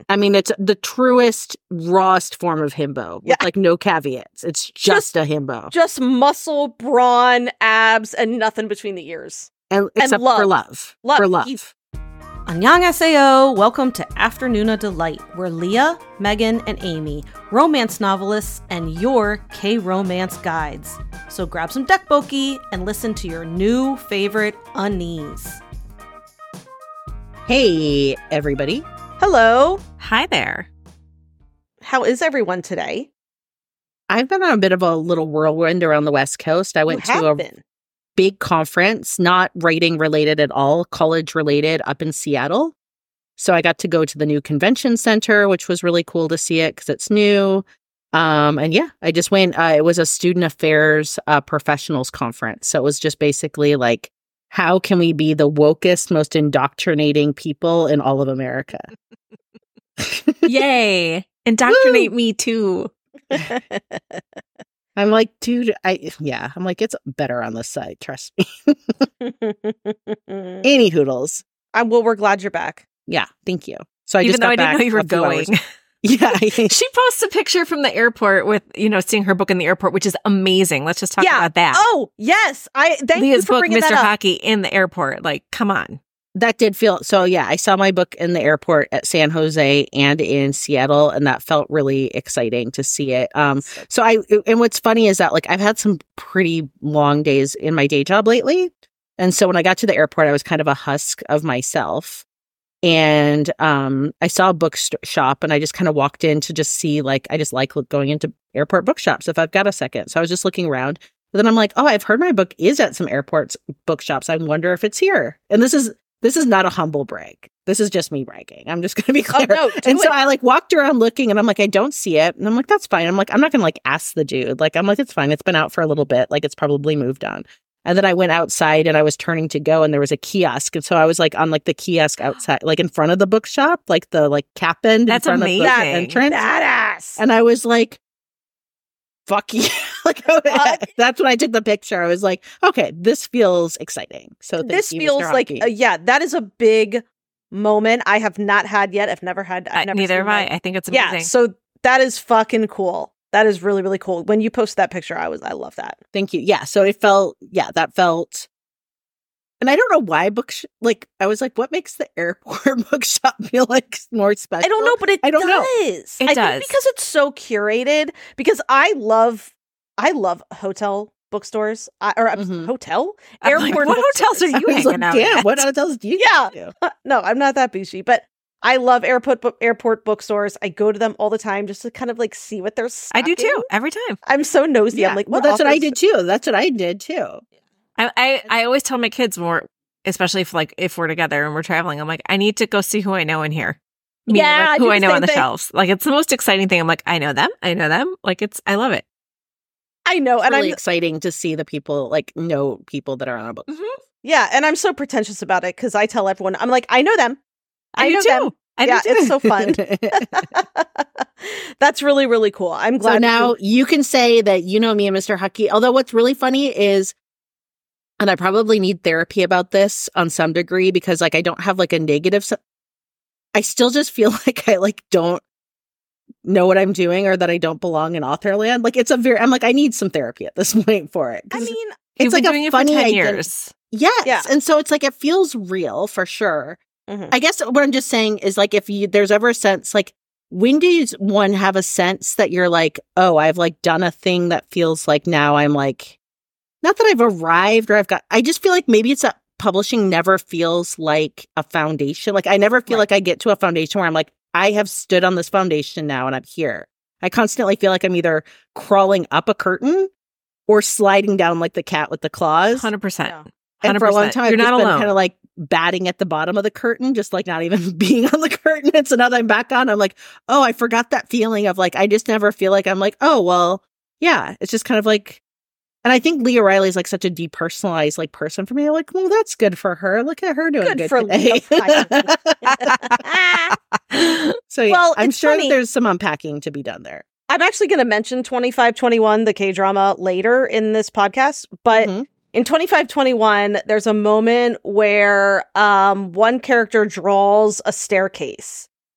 I mean, it's the truest, rawest form of himbo with like no caveats. It's just a himbo. Just muscle, brawn, abs, and nothing between the ears. Except love. for love. For love. Annyeonghaseyo! Welcome to Afternoona Delight, where Leah, Megan, and Amy, romance novelists, and your K-romance guides. So grab some dekboki and listen to your new favorite unease. Hey, everybody. Hello. Hi there. How is everyone today? I've been on a bit of a little whirlwind around the West Coast. I went to a big conference, not writing related at all, college related, up in Seattle. So I got to go to the new convention center, which was really cool to see it because it's new. And yeah, I just went. It was a student affairs professionals conference. So it was just basically like, how can we be the wokest, most indoctrinating people in all of America? Yay. Indoctrinate me too. I'm like, dude, I'm like, it's better on this side. Trust me. Any hoodles. Well, we're glad you're back. Yeah. Thank you. So I Even just though got I didn't back know you were a few going. hours. Yeah. She posts a picture from the airport with, seeing her book in the airport, which is amazing. Let's just talk about that. Oh, yes. Thank Leah's you for book, bringing Mr. that up. Hockey, in the airport. Like, come on. That did feel so. Yeah, I saw my book in the airport at San Jose and in Seattle, and that felt really exciting to see it. And what's funny is that like I've had some pretty long days in my day job lately, and so when I got to the airport, I was kind of a husk of myself, and I saw a bookshop, and I just kind of walked in to just see like I just like going into airport bookshops if I've got a second. So I was just looking around. But then I'm like, oh, I've heard my book is at some airports bookshops. I wonder if it's here. And this is not a humble brag. This is just me bragging. I'm just going to be clear. Oh, no, so I like walked around looking and I'm like, I don't see it. And I'm like, that's fine. I'm like, I'm not going to like ask the dude. Like, I'm like, it's fine. It's been out for a little bit. Like, it's probably moved on. And then I went outside and I was turning to go and there was a kiosk. And so I was like on like the kiosk outside, like in front of the bookshop, like the like cap end in front amazing. of the entrance. Badass. And I was like, fuck you. Like, that's when I took the picture. I was like, okay, this feels exciting. So this feels like, that is a big moment I have not had yet. I've never had. Neither have I. I think it's amazing. Yeah, so that is fucking cool. That is really, really cool. When you post that picture, I love that. Thank you. Yeah. So it felt, that felt, and I don't know why I was like, what makes the airport bookshop feel like more special? I don't know, but it does. It does. Think because it's so curated, because I love hotel bookstores hotel airport. What hotels are you hanging out at? What hotels do you Yeah. No, I'm not that bougie, but I love airport bookstores. I go to them all the time just to kind of like see what they're stocking. I do too, every time. I'm so nosy. Yeah. I'm like, well, that's what I did too. I always tell my kids more, especially if we're together and we're traveling, I'm like, I need to go see who I know in here. Who I know on the shelves. Like, it's the most exciting thing. I'm like, I know them. Like, I love it. I know. It's and really I'm exciting to see the people, like, know people that are on a book. Mm-hmm. Yeah. And I'm so pretentious about it because I tell everyone, I'm like, I know them. I know them. I do too. It's so fun. That's really, really cool. I'm glad. So now you can say that you know me and Mr. Hucky. Although what's really funny is, and I probably need therapy about this on some degree because like I don't have like a negative. I still just feel like I like don't know what I'm doing or that I don't belong in author land. Like I'm like, I need some therapy at this point for it. I mean, it's like doing a funny it for 10 idea. years. Yes. Yeah. And so it's like, it feels real for sure. Mm-hmm. I guess what I'm just saying is like, if there's ever a sense, like when do one have a sense that you're like, oh, I've like done a thing that feels like now I'm like, not that I've arrived or I just feel like maybe it's that publishing never feels like a foundation. Like I never feel like I get to a foundation where I'm like, I have stood on this foundation now and I'm here. I constantly feel like I'm either crawling up a curtain or sliding down like the cat with the claws. 100%. Yeah. And for a long time, You're not been alone. kind of like batting at the bottom of the curtain, just like not even being on the curtain. And so now that I'm back on, I'm like, oh, I forgot that feeling of like, I just never feel like I'm like, oh, well, yeah, it's just kind of like, and I think Leah Riley is like such a depersonalized like person for me. I'm like, well, that's good for her. Look at her doing good for today. So yeah, Well, I'm it's sure funny. that there's some unpacking to be done there. I'm actually going to mention 2521, the K-drama, later in this podcast, but Mhm. in 2521, there's a moment where one character draws a staircase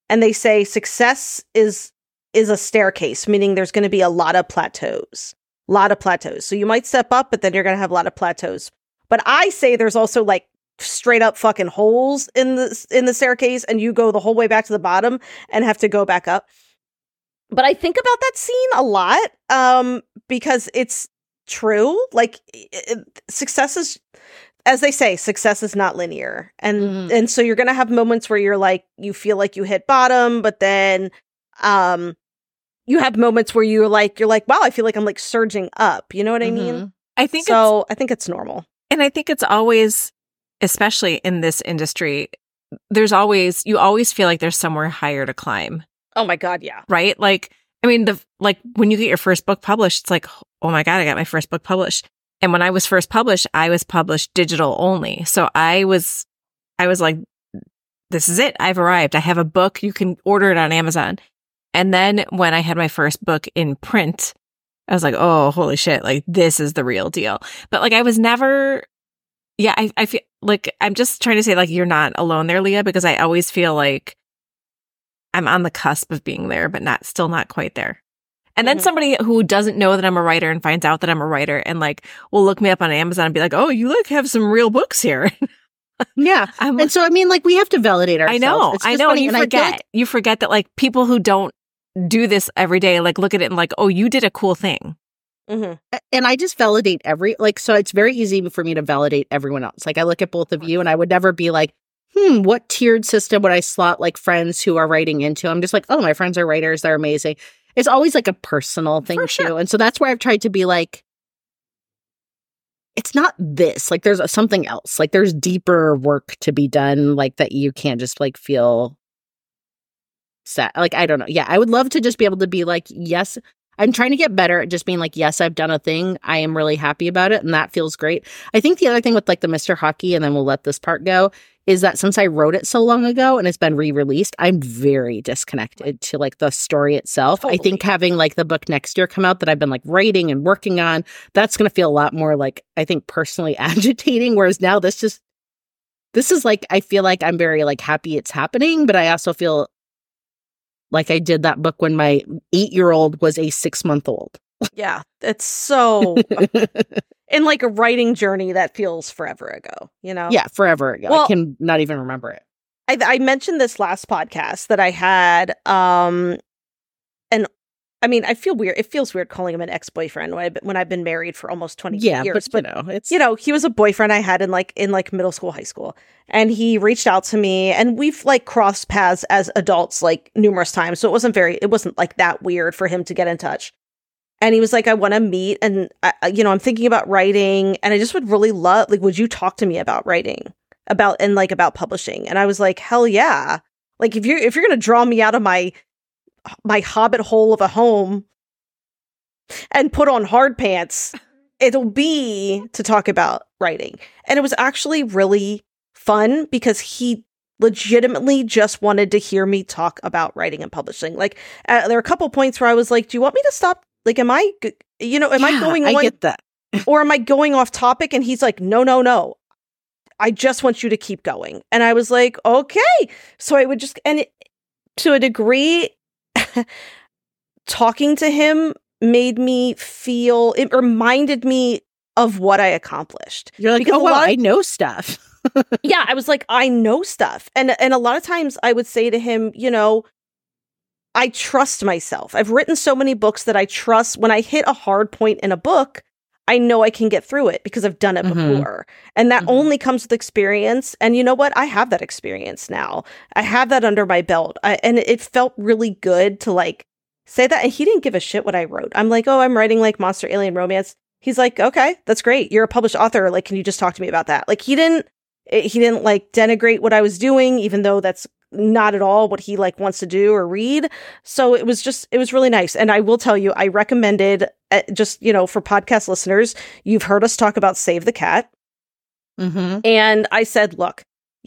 And they say success is a staircase, meaning there's going to be a lot of plateaus. So you might step up, but then you're going to have a lot of plateaus. But I say there's also like straight up fucking holes in the staircase, and you go the whole way back to the bottom and have to go back up. But I think about that scene a lot because it's true. Like success is, as they say, success is not linear. And so you're going to have moments where you're like, you feel like you hit bottom, but then you have moments where you're like, wow, I feel like I'm like surging up. You know what I mean? I think it's normal. And I think it's always, especially in this industry, you always feel like there's somewhere higher to climb. Oh my God, yeah. Right? Like, I mean, when you get your first book published, it's like, oh my God, I got my first book published. And when I was first published, I was published digital only. So I was like, this is it. I've arrived. I have a book. You can order it on Amazon. And then when I had my first book in print, I was like, oh, holy shit. Like, this is the real deal. But like, I was never, I feel like, I'm just trying to say like, you're not alone there, Leah, because I always feel like I'm on the cusp of being there, but still not quite there. And then somebody who doesn't know that I'm a writer and finds out that I'm a writer and like will look me up on Amazon and be like, oh, you like have some real books here. Yeah. And so, I mean, like we have to validate ourselves. I know. And you forget that like people who don't do this every day, like look at it and like, oh, you did a cool thing. And I just validate so it's very easy for me to validate everyone else. Like I look at both of you and I would never be like, what tiered system would I slot like friends who are writing into? I'm just like, oh, my friends are writers. They're amazing. It's always like a personal thing too. And so that's where I've tried to be like, it's not this, like there's something else, like there's deeper work to be done, like that you can't just like feel sad. Like, I don't know. Yeah. I would love to just be able to be like, yes, I'm trying to get better at just being like, yes, I've done a thing. I am really happy about it. And that feels great. I think the other thing with like the Mr. Hockey, and then we'll let this part go, is that since I wrote it so long ago and it's been re-released, I'm very disconnected to like the story itself. Totally. I think having like the book next year come out that I've been like writing and working on, that's going to feel a lot more like, I think personally agitating. Whereas now this is like, I feel like I'm very like happy it's happening, but I also feel like I did that book when my 8-year-old was a 6-month-old. Yeah, it's so in like a writing journey that feels forever ago, you know? Yeah, forever ago. Well, I can not even remember it. I mentioned this last podcast that I had, and I mean, I feel weird. It feels weird calling him an ex-boyfriend when I've been married for almost 20 years. But you know, he was a boyfriend I had in middle school, high school, and he reached out to me, and we've like crossed paths as adults like numerous times. So it wasn't like that weird for him to get in touch. And he was like, I want to meet, and I'm thinking about writing, and I just would really love, like, would you talk to me about writing, about publishing? And I was like, hell yeah! Like if you're gonna draw me out of my hobbit hole of a home and put on hard pants, it'll be to talk about writing. And it was actually really fun because he legitimately just wanted to hear me talk about writing and publishing. Like there are a couple points where I was like, do you want me to stop? Like, am I going I get that. Or am I going off topic? And he's like, no. I just want you to keep going. And I was like, okay. So I would just, to a degree, talking to him made me feel, it reminded me of what I accomplished. You're like, because I know stuff. Yeah, I was like, I know stuff. And a lot of times I would say to him, I trust myself. I've written so many books that I trust. When I hit a hard point in a book, I know I can get through it because I've done it before. And that only comes with experience. And you know what? I have that experience now. I have that under my belt. And it felt really good to like say that. And he didn't give a shit what I wrote. I'm like, oh, I'm writing like monster alien romance. He's like, okay, that's great. You're a published author. Like, can you just talk to me about that? Like he didn't like denigrate what I was doing, even though that's not at all what he like wants to do or read. So it was really nice. And I will tell you, I recommended just, for podcast listeners, you've heard us talk about Save the Cat. And I said, look,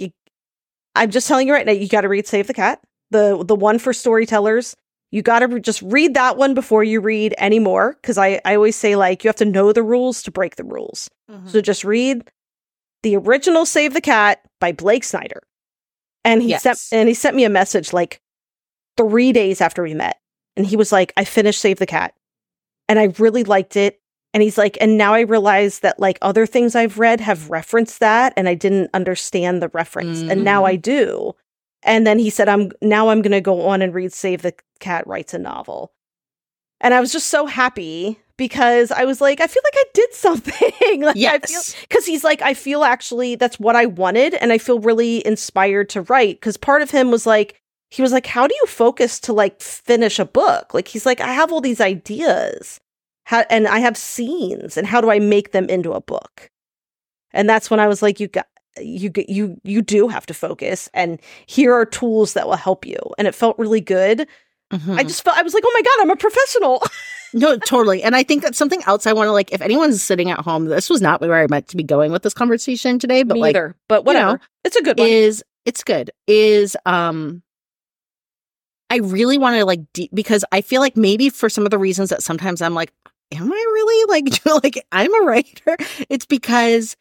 I'm just telling you right now, you got to read Save the Cat, the one for storytellers. You got to just read that one before you read any more. Cause I always say like, you have to know the rules to break the rules. So just read the original Save the Cat by Blake Snyder. And he sent me a message like, 3 days after we met. And he was like, I finished Save the Cat. And I really liked it. And he's like, and now I realize that like other things I've read have referenced that. And I didn't understand the reference. And now I do. And then he said, I'm going to go on and read Save the Cat Writes a Novel. And I was just so happy because I was like, I feel like I did something. Like, yes. Because he's like, I feel actually that's what I wanted. And I feel really inspired to write. Because part of him was like, he was like, how do you focus to like finish a book? Like, he's like, I have all these ideas and I have scenes and how do I make them into a book? And that's when I was like, you do have to focus. And here are tools that will help you. And it felt really good. I just felt, I was like, oh my God, I'm a professional. No, totally. And I think that's something else I want to like, if anyone's sitting at home, this was not where I meant to be going with this conversation today, but like, but whatever. You know, it's a good one. It's good. I really want to like, because I feel like maybe for some of the reasons that sometimes I'm like, am I really like I'm a writer? It's because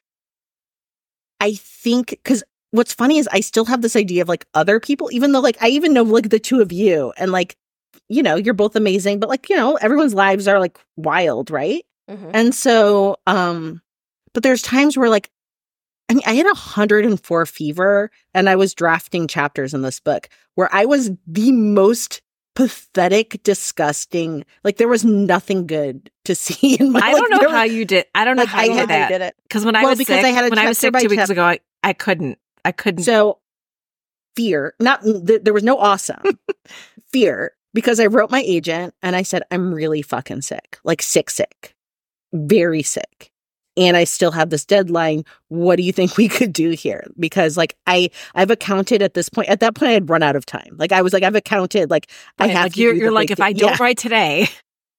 I think, because what's funny is I still have this idea of like other people, even though like I even know like the two of you and like, you know, you're both amazing, but like, you know, everyone's lives are like wild, right? And so, but there's times where like, I mean, I had 104 fever and I was drafting chapters in this book where I was the most pathetic, disgusting, like there was nothing good to see in my life. I don't know how you did. I don't know how you did that. Because when I was sick, when I was sick 2 weeks ago, I couldn't. So fear, there was no awesome fear, because I wrote my agent and I said, I'm really fucking sick, like sick, very sick. And I still have this deadline. What do you think we could do here? Because like I've accounted at this point. At that point, I had run out of time. Like I was like, I've accounted. Like I have. Like you're like, if I don't write today,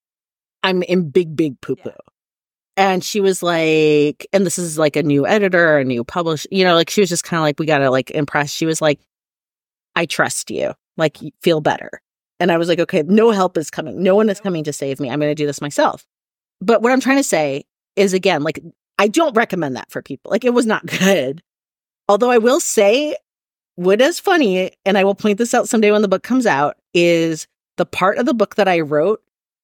I'm in big poo poo. And she was like, and this is like a new editor, a new publisher, you know, like she was just kind of like, we got to like impress. She was like, I trust you, like feel better. And I was like, okay, no help is coming. No one is coming to save me. I'm going to do this myself. But what I'm trying to say is, again, like, I don't recommend that for people. Like, it was not good. Although I will say what is funny, and I will point this out someday when the book comes out, is the part of the book that I wrote,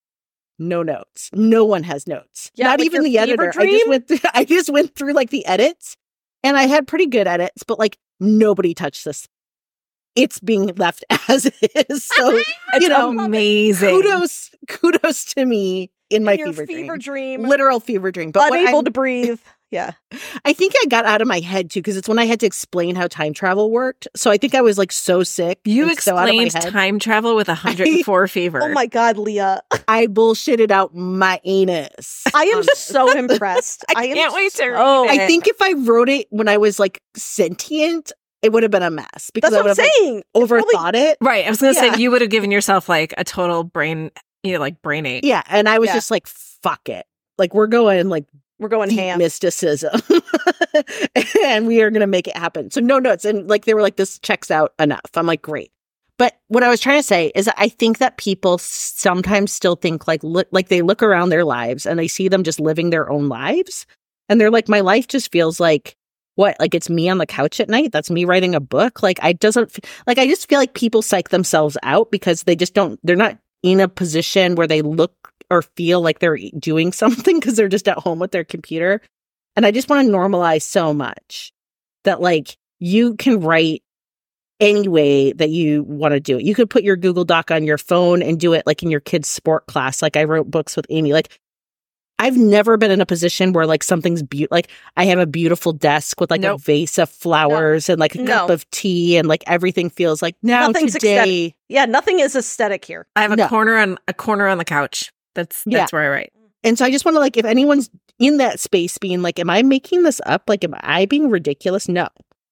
no notes. No one has notes. Yeah, not even the editor. I just went through like the edits, and I had pretty good edits, but like nobody touched this. It's being left as it is. So, you know, amazing. Kudos to me in my fever dream. Literal fever dream. But unable to breathe. Yeah. I think I got out of my head too, because it's when I had to explain how time travel worked. So I think I was like so sick. You explained time travel with 104 fever. Oh my God, Leah. I bullshitted out my anus. I am so impressed. I can't wait to read it. I think if I wrote it when I was like sentient, it would have been a mess, because that's what I'm saying. Like, overthought it. Right. I was going to say, you would have given yourself like a total brain, like brain ache. Yeah. And I was just like, fuck it. Like we're going deep ham. Mysticism. And we are going to make it happen. So no notes. And like, they were like, this checks out enough. I'm like, great. But what I was trying to say is that I think that people sometimes still think like they look around their lives and they see them just living their own lives. And they're like, my life just feels like, what? Like it's me on the couch at night? That's me writing a book? Like I just feel like people psych themselves out because they're not in a position where they look or feel like they're doing something because they're just at home with their computer. And I just want to normalize so much that like you can write any way that you want to do it. You could put your Google Doc on your phone and do it like in your kid's sport class. Like I wrote books with Amy. Like I've never been in a position where like something's beautiful. Like I have a beautiful desk with like a vase of flowers and like a cup of tea, and like everything feels like nothing's today. Aesthetic. Yeah, nothing is aesthetic here. I have a corner on the couch. That's where I write. And so I just want to like, if anyone's in that space being like, am I making this up? Like, am I being ridiculous? No.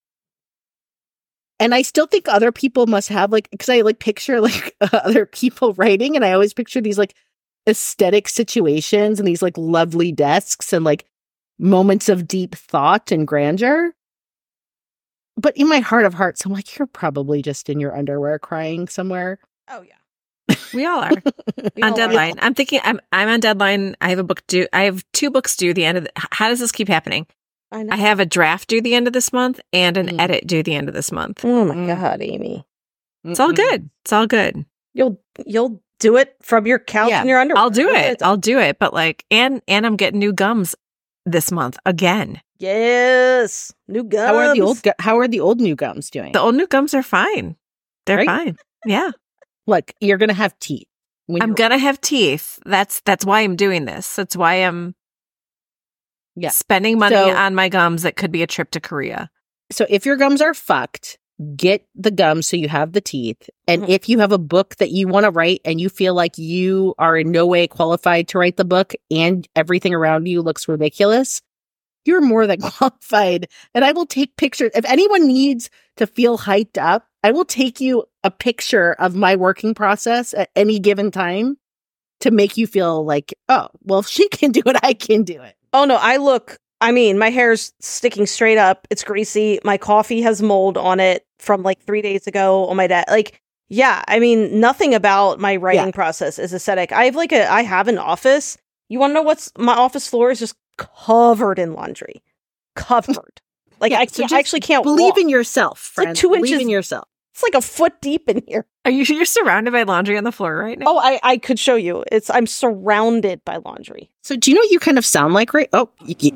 And I still think other people must have like, because I like picture like other people writing, and I always picture these like aesthetic situations and these like lovely desks and like moments of deep thought and grandeur. But in my heart of hearts, I'm like, you're probably just in your underwear crying somewhere. Oh yeah. We all are on deadline. I'm thinking I'm on deadline. I have a book due. I have 2 books due the end of how does this keep happening? I know. I have a draft due the end of this month and an edit due the end of this month. Oh my God, Amy. It's all good. It's all good. You'll do it from your couch in your underwear. I'll do it. But like, and I'm getting new gums this month again. Yes, new gums. How are the old new gums doing? The old new gums are fine. They're fine. Yeah. Look, you're gonna have teeth. I'm gonna have teeth. That's why I'm doing this. That's why I'm spending money on my gums. That could be a trip to Korea. So if your gums are fucked, get the gums so you have the teeth. And if you have a book that you want to write and you feel like you are in no way qualified to write the book and everything around you looks ridiculous, you're more than qualified. And I will take pictures. If anyone needs to feel hyped up, I will take you a picture of my working process at any given time to make you feel like, oh, well, if she can do it, I can do it. Oh, no, my hair's sticking straight up. It's greasy. My coffee has mold on it from like 3 days ago on my dad. Like, yeah, I mean, nothing about my writing process is aesthetic. I have an office. You want to know my office floor is just covered in laundry. Covered. Like, I actually can't believe walk. In yourself, friend. It's like 2 inches. Believe in yourself. It's like a foot deep in here. You're surrounded by laundry on the floor right now? Oh, I could show you. I'm surrounded by laundry. So do you know what you kind of sound like, right? Oh,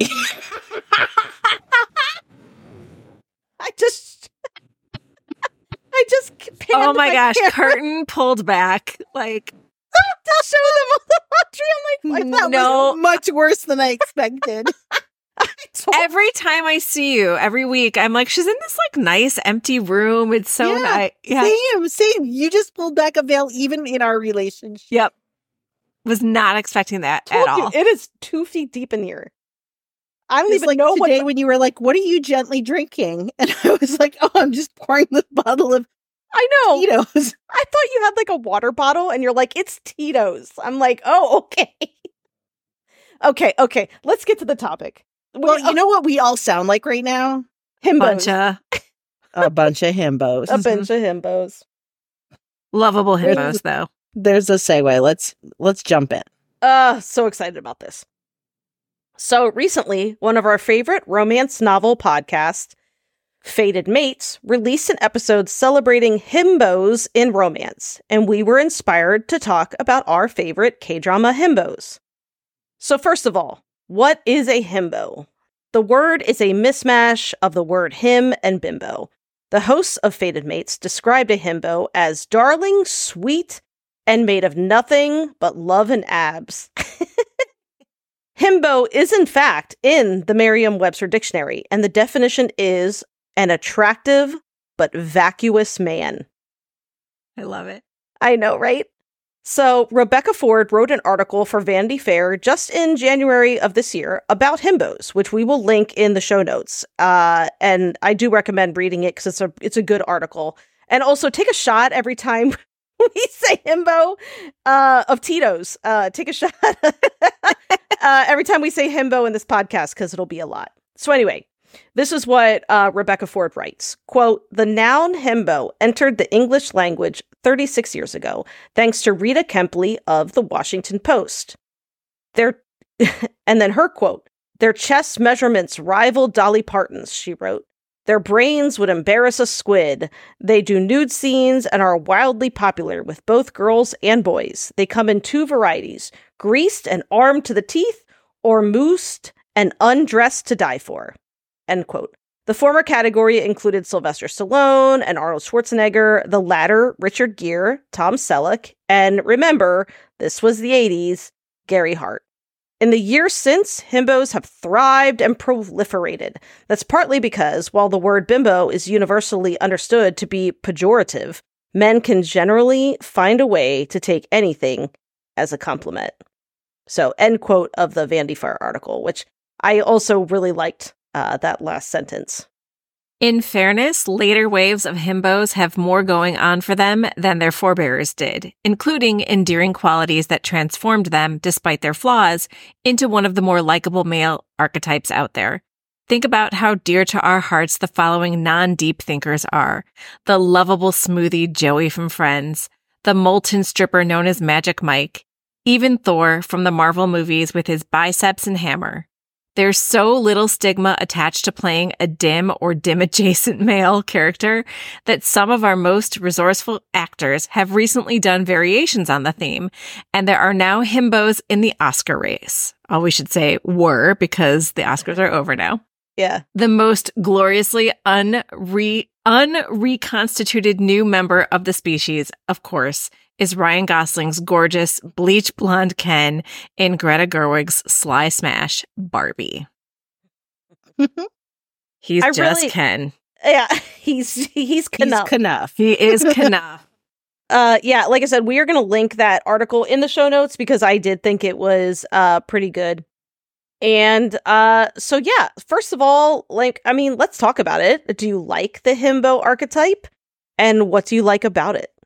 I just oh my gosh, curtain pulled back. Like, to show them all the laundry. I'm like, that was much worse than I expected. Every time I see you, every week, I'm like, she's in this like nice empty room. It's so nice. Yeah. Same. You just pulled back a veil even in our relationship. Yep. Was not expecting that at all. It is 2 feet deep in here. I don't even know today when you were like, what are you gently drinking? And I was like, oh, I'm just pouring this bottle of Tito's. I thought you had like a water bottle and you're like, it's Tito's. I'm like, oh, okay. Okay. Let's get to the topic. Well, you know what we all sound like right now? Himbos. A bunch of himbos. A bunch of himbos. Lovable himbos, though. There's a segue. Let's jump in. So excited about this. So recently, one of our favorite romance novel podcasts, Fated Mates, released an episode celebrating himbos in romance, and we were inspired to talk about our favorite K-drama himbos. So first of all, what is a himbo? The word is a mismatch of the word him and bimbo. The hosts of Fated Mates described a himbo as darling, sweet, and made of nothing but love and abs. Himbo is, in fact, in the Merriam-Webster dictionary, and the definition is an attractive but vacuous man. I love it. I know, right? So, Rebecca Ford wrote an article for Vanity Fair just in January of this year about himbos, which we will link in the show notes. And I do recommend reading it because it's a good article. And also, take a shot every time we say himbo of Tito's. Take a shot every time we say himbo in this podcast because it'll be a lot. So anyway, this is what Rebecca Ford writes. Quote, the noun himbo entered the English language 36 years ago, thanks to Rita Kempley of the Washington Post. And then her quote, their chest measurements rival Dolly Parton's, she wrote. Their brains would embarrass a squid. They do nude scenes and are wildly popular with both girls and boys. They come in 2 varieties, greased and armed to the teeth, or moosed and undressed to die for. End quote. The former category included Sylvester Stallone and Arnold Schwarzenegger, the latter Richard Gere, Tom Selleck, and remember, this was the 80s, Gary Hart. In the years since, himbos have thrived and proliferated. That's partly because, while the word bimbo is universally understood to be pejorative, men can generally find a way to take anything as a compliment. So, end quote of the Vanity Fair article, which I also really liked that last sentence. In fairness, later waves of himbos have more going on for them than their forebears did, including endearing qualities that transformed them, despite their flaws, into one of the more likable male archetypes out there. Think about how dear to our hearts the following non-deep thinkers are. The lovable smoothie Joey from Friends, the molten stripper known as Magic Mike, even Thor from the Marvel movies with his biceps and hammer. There's so little stigma attached to playing a dim or dim-adjacent male character that some of our most resourceful actors have recently done variations on the theme, and there are now himbos in the Oscar race. Oh, we should say were, because the Oscars are over now. Yeah. The most gloriously unreconstituted new member of the species, of course, is Ryan Gosling's gorgeous bleach blonde Ken in Greta Gerwig's sly smash, Barbie. He's Ken. Yeah, he's Knuff. He's Knuff. He is Knuff. Yeah, like I said, we are going to link that article in the show notes because I did think it was pretty good. And so yeah, first of all, let's talk about it. Do you like the himbo archetype? And what do you like about it?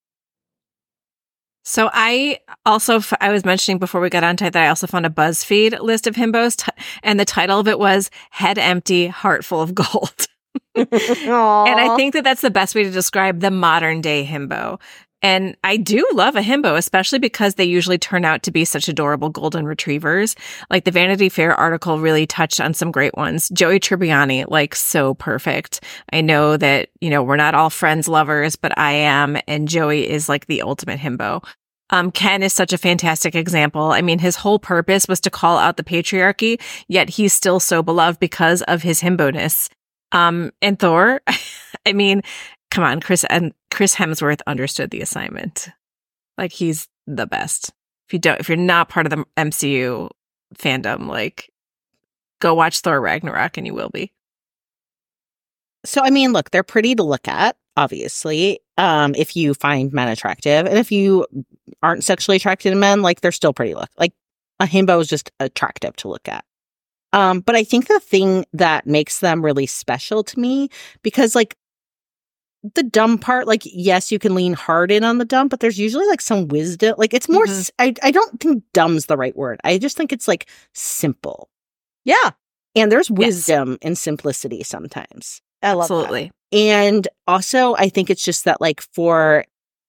So I was mentioning before we got on that I also found a BuzzFeed list of himbos, and the title of it was Head Empty, Heart Full of Gold. And I think that's the best way to describe the modern day himbo. And I do love a himbo, especially because they usually turn out to be such adorable golden retrievers. Like the Vanity Fair article really touched on some great ones. Joey Tribbiani, like so perfect. I know that, we're not all Friends lovers, but I am. And Joey is like the ultimate himbo. Ken is such a fantastic example. I mean, his whole purpose was to call out the patriarchy, yet he's still so beloved because of his himbo-ness. And Thor, I mean, come on, Chris Hemsworth understood the assignment. Like, he's the best. If you're not part of the MCU fandom, like, go watch Thor Ragnarok and you will be. So, I mean, look, they're pretty to look at, obviously, if you find men attractive. And if you aren't sexually attracted to men, like, they're still pretty like a himbo is just attractive to look at. But I think the thing that makes them really special to me, because, like, the dumb part, like, yes, you can lean hard in on the dumb, but there's usually like some wisdom. Like, it's more, I don't think dumb's the right word. I just think it's like simple. Yeah. And there's wisdom in simplicity sometimes. I love Absolutely. that. And also, I think it's just that, like, for,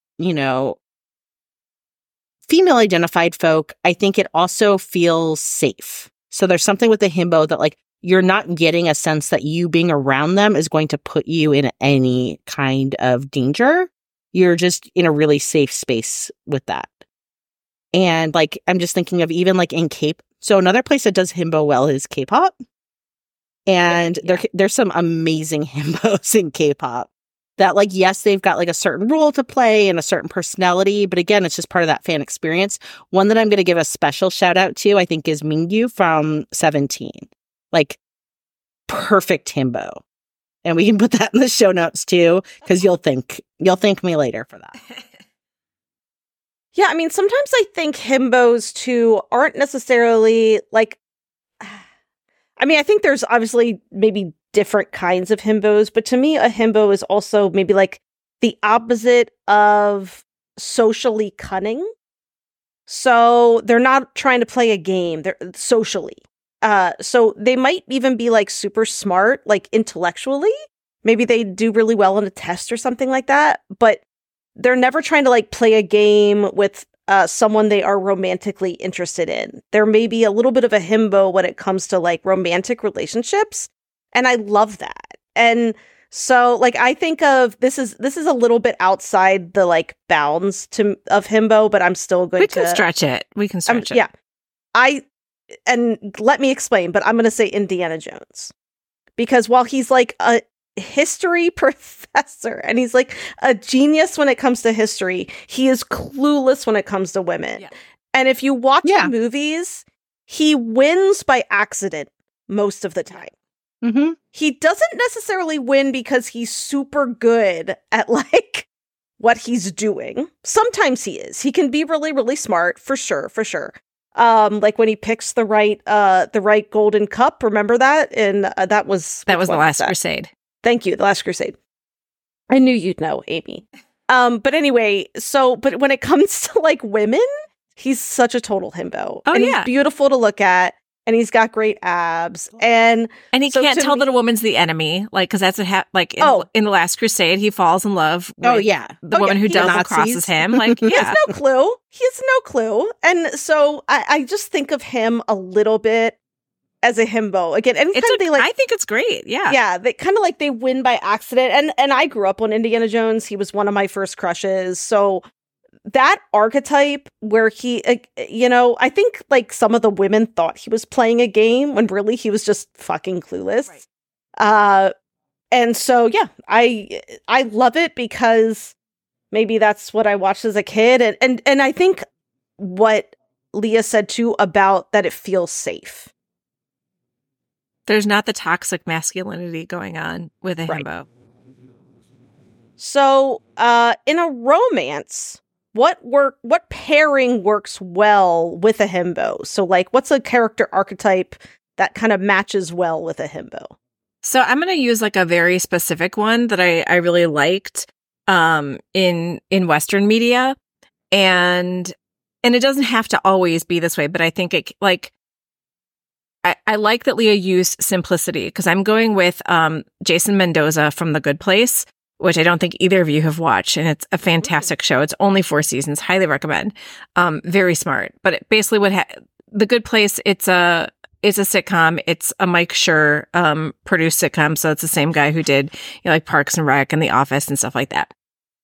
female identified folk, I think it also feels safe. So there's something with the himbo that, like, you're not getting a sense that you being around them is going to put you in any kind of danger. You're just in a really safe space with that. And, like, I'm just thinking of even, like, in so another place that does himbo well is K-pop. And there's some amazing himbos in K-pop that, like, yes, they've got, like, a certain role to play and a certain personality. But again, it's just part of that fan experience. One that I'm going to give a special shout out to, I think, is Mingyu from 17. Like, perfect himbo. And we can put that in the show notes too, because you'll thank me later for that. Yeah, I mean, sometimes I think himbos too aren't necessarily like, I mean, I think there's obviously maybe different kinds of himbos, but to me, a himbo is also maybe like the opposite of socially cunning. So they're not trying to play a game, they're socially. So they might even be like super smart, like intellectually. Maybe they do really well on a test or something like that, but they're never trying to like play a game with someone they are romantically interested in. There may be a little bit of a himbo when it comes to like romantic relationships. And I love that. And so like, I think of this is a little bit outside the like bounds of himbo, but I'm still going to stretch it. We can stretch it. Yeah. And let me explain, but I'm going to say Indiana Jones. Because while he's like a history professor and he's like a genius when it comes to history, he is clueless when it comes to women. Yeah. And if you watch the movies, he wins by accident most of the time. Mm-hmm. He doesn't necessarily win because he's super good at like what he's doing. Sometimes he is. He can be really, really smart, for sure. Like when he picks the right golden cup, remember that? And that was The Last Crusade. Thank you, The Last Crusade. I knew you'd know, Amy. But anyway, but when it comes to like women, he's such a total himbo. Oh, and yeah. He's beautiful to look at. And he's got great abs, and he can't tell that a woman's the enemy, like because that's what in The Last Crusade, he falls in love with the woman who double crosses him. Like, he has no clue. He has no clue, and so I just think of him a little bit as a himbo. Again, anytime I think it's great. Yeah. Yeah. They kind of like they win by accident. And I grew up on Indiana Jones. He was one of my first crushes. So that archetype where he, I think like some of the women thought he was playing a game when really he was just fucking clueless. Right. And so, yeah, I love it because maybe that's what I watched as a kid. And I think what Leah said too about that it feels safe. There's not the toxic masculinity going on with a himbo. So, in a romance, what pairing works well with a himbo? So, like, what's a character archetype that kind of matches well with a himbo? So I'm going to use like a very specific one that I really liked in Western media. And it doesn't have to always be this way, but I think it like I like that Leah used simplicity because I'm going with Jason Mendoza from The Good Place, which I don't think either of you have watched. And it's a fantastic show. It's only 4 seasons. Highly recommend. Very smart. But basically The Good Place, it's a sitcom. It's a Mike Schur produced sitcom. So it's the same guy who did like Parks and Rec and The Office and stuff like that.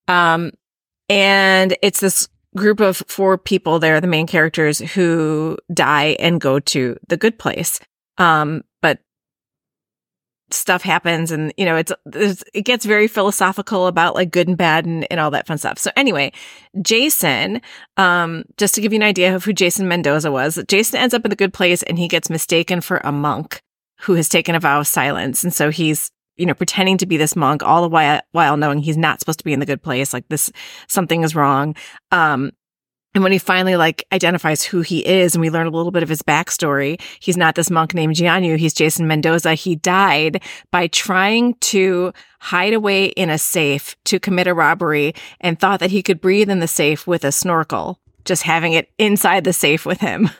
And it's this group of 4 people there, the main characters, who die and go to the good place. But stuff happens and, it gets very philosophical about like good and bad and all that fun stuff. So anyway, Jason, just to give you an idea of who Jason Mendoza was, Jason ends up in the good place and he gets mistaken for a monk who has taken a vow of silence. And so he's, pretending to be this monk all the while knowing he's not supposed to be in the good place. Like something is wrong. And when he finally like identifies who he is and we learn a little bit of his backstory, he's not this monk named Jianyu. He's Jason Mendoza. He died by trying to hide away in a safe to commit a robbery and thought that he could breathe in the safe with a snorkel, just having it inside the safe with him.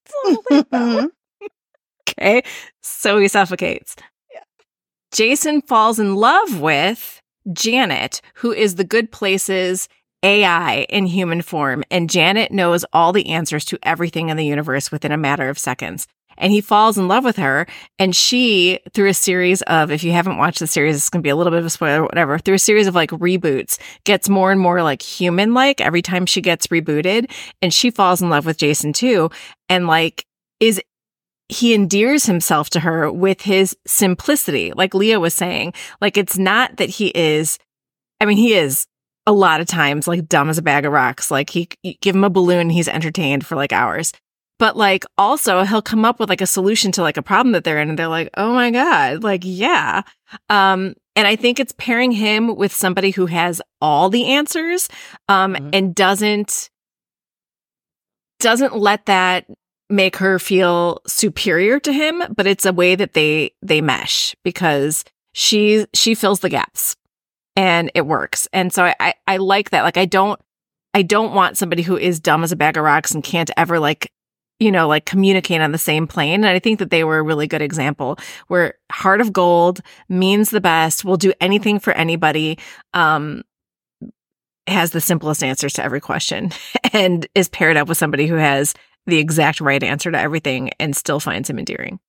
Okay. So he suffocates. Jason falls in love with Janet, who is the good place's AI in human form. And Janet knows all the answers to everything in the universe within a matter of seconds. And he falls in love with her. And she, through a series of, if you haven't watched the series, it's going to be a little bit of a spoiler, whatever, through a series of like reboots, gets more and more like human-like every time she gets rebooted. And she falls in love with Jason too. And like he endears himself to her with his simplicity. Like Leah was saying, like, it's not that he is a lot of times like dumb as a bag of rocks. Like you give him a balloon, he's entertained for like hours. But like also he'll come up with like a solution to like a problem that they're in and they're like, oh my God, like, yeah. And I think it's pairing him with somebody who has all the answers, and doesn't let that make her feel superior to him, but it's a way that they mesh because she fills the gaps and it works. And so I like that. Like I don't want somebody who is dumb as a bag of rocks and can't ever like communicate on the same plane. And I think that they were a really good example where heart of gold, means the best, will do anything for anybody, has the simplest answers to every question and is paired up with somebody who has the exact right answer to everything and still finds him endearing.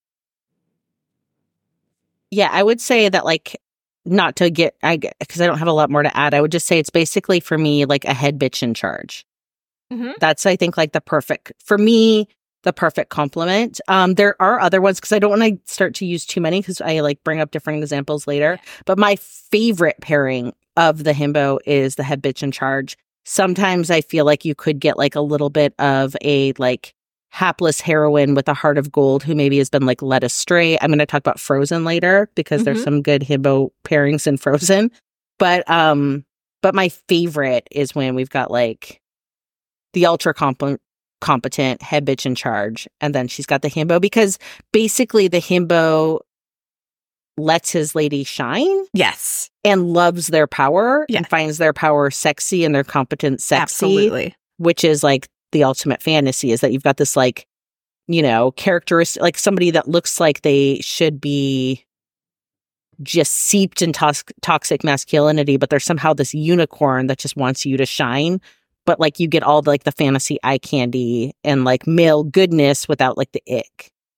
Yeah, I would say that like, not to get, because I don't have a lot more to add, I would just say it's basically for me like a head bitch in charge. Mm-hmm. That's, I think, like the perfect compliment. There are other ones because I don't want to start to use too many because I like bring up different examples later. But my favorite pairing of the himbo is the head bitch in charge. Sometimes I feel like you could get like a little bit of a like hapless heroine with a heart of gold who maybe has been like led astray. I'm going to talk about Frozen later because there's some good himbo pairings in Frozen. But my favorite is when we've got like the ultra competent head bitch in charge, and then she's got the himbo because basically the himbo lets his lady shine. Yes. And loves their power and finds their power sexy and their competence sexy. Absolutely. Which is like the ultimate fantasy, is that you've got this like, characteristic, like somebody that looks like they should be just seeped in toxic masculinity, but there's somehow this unicorn that just wants you to shine. But like you get all the, like the fantasy eye candy and like male goodness without like the ick.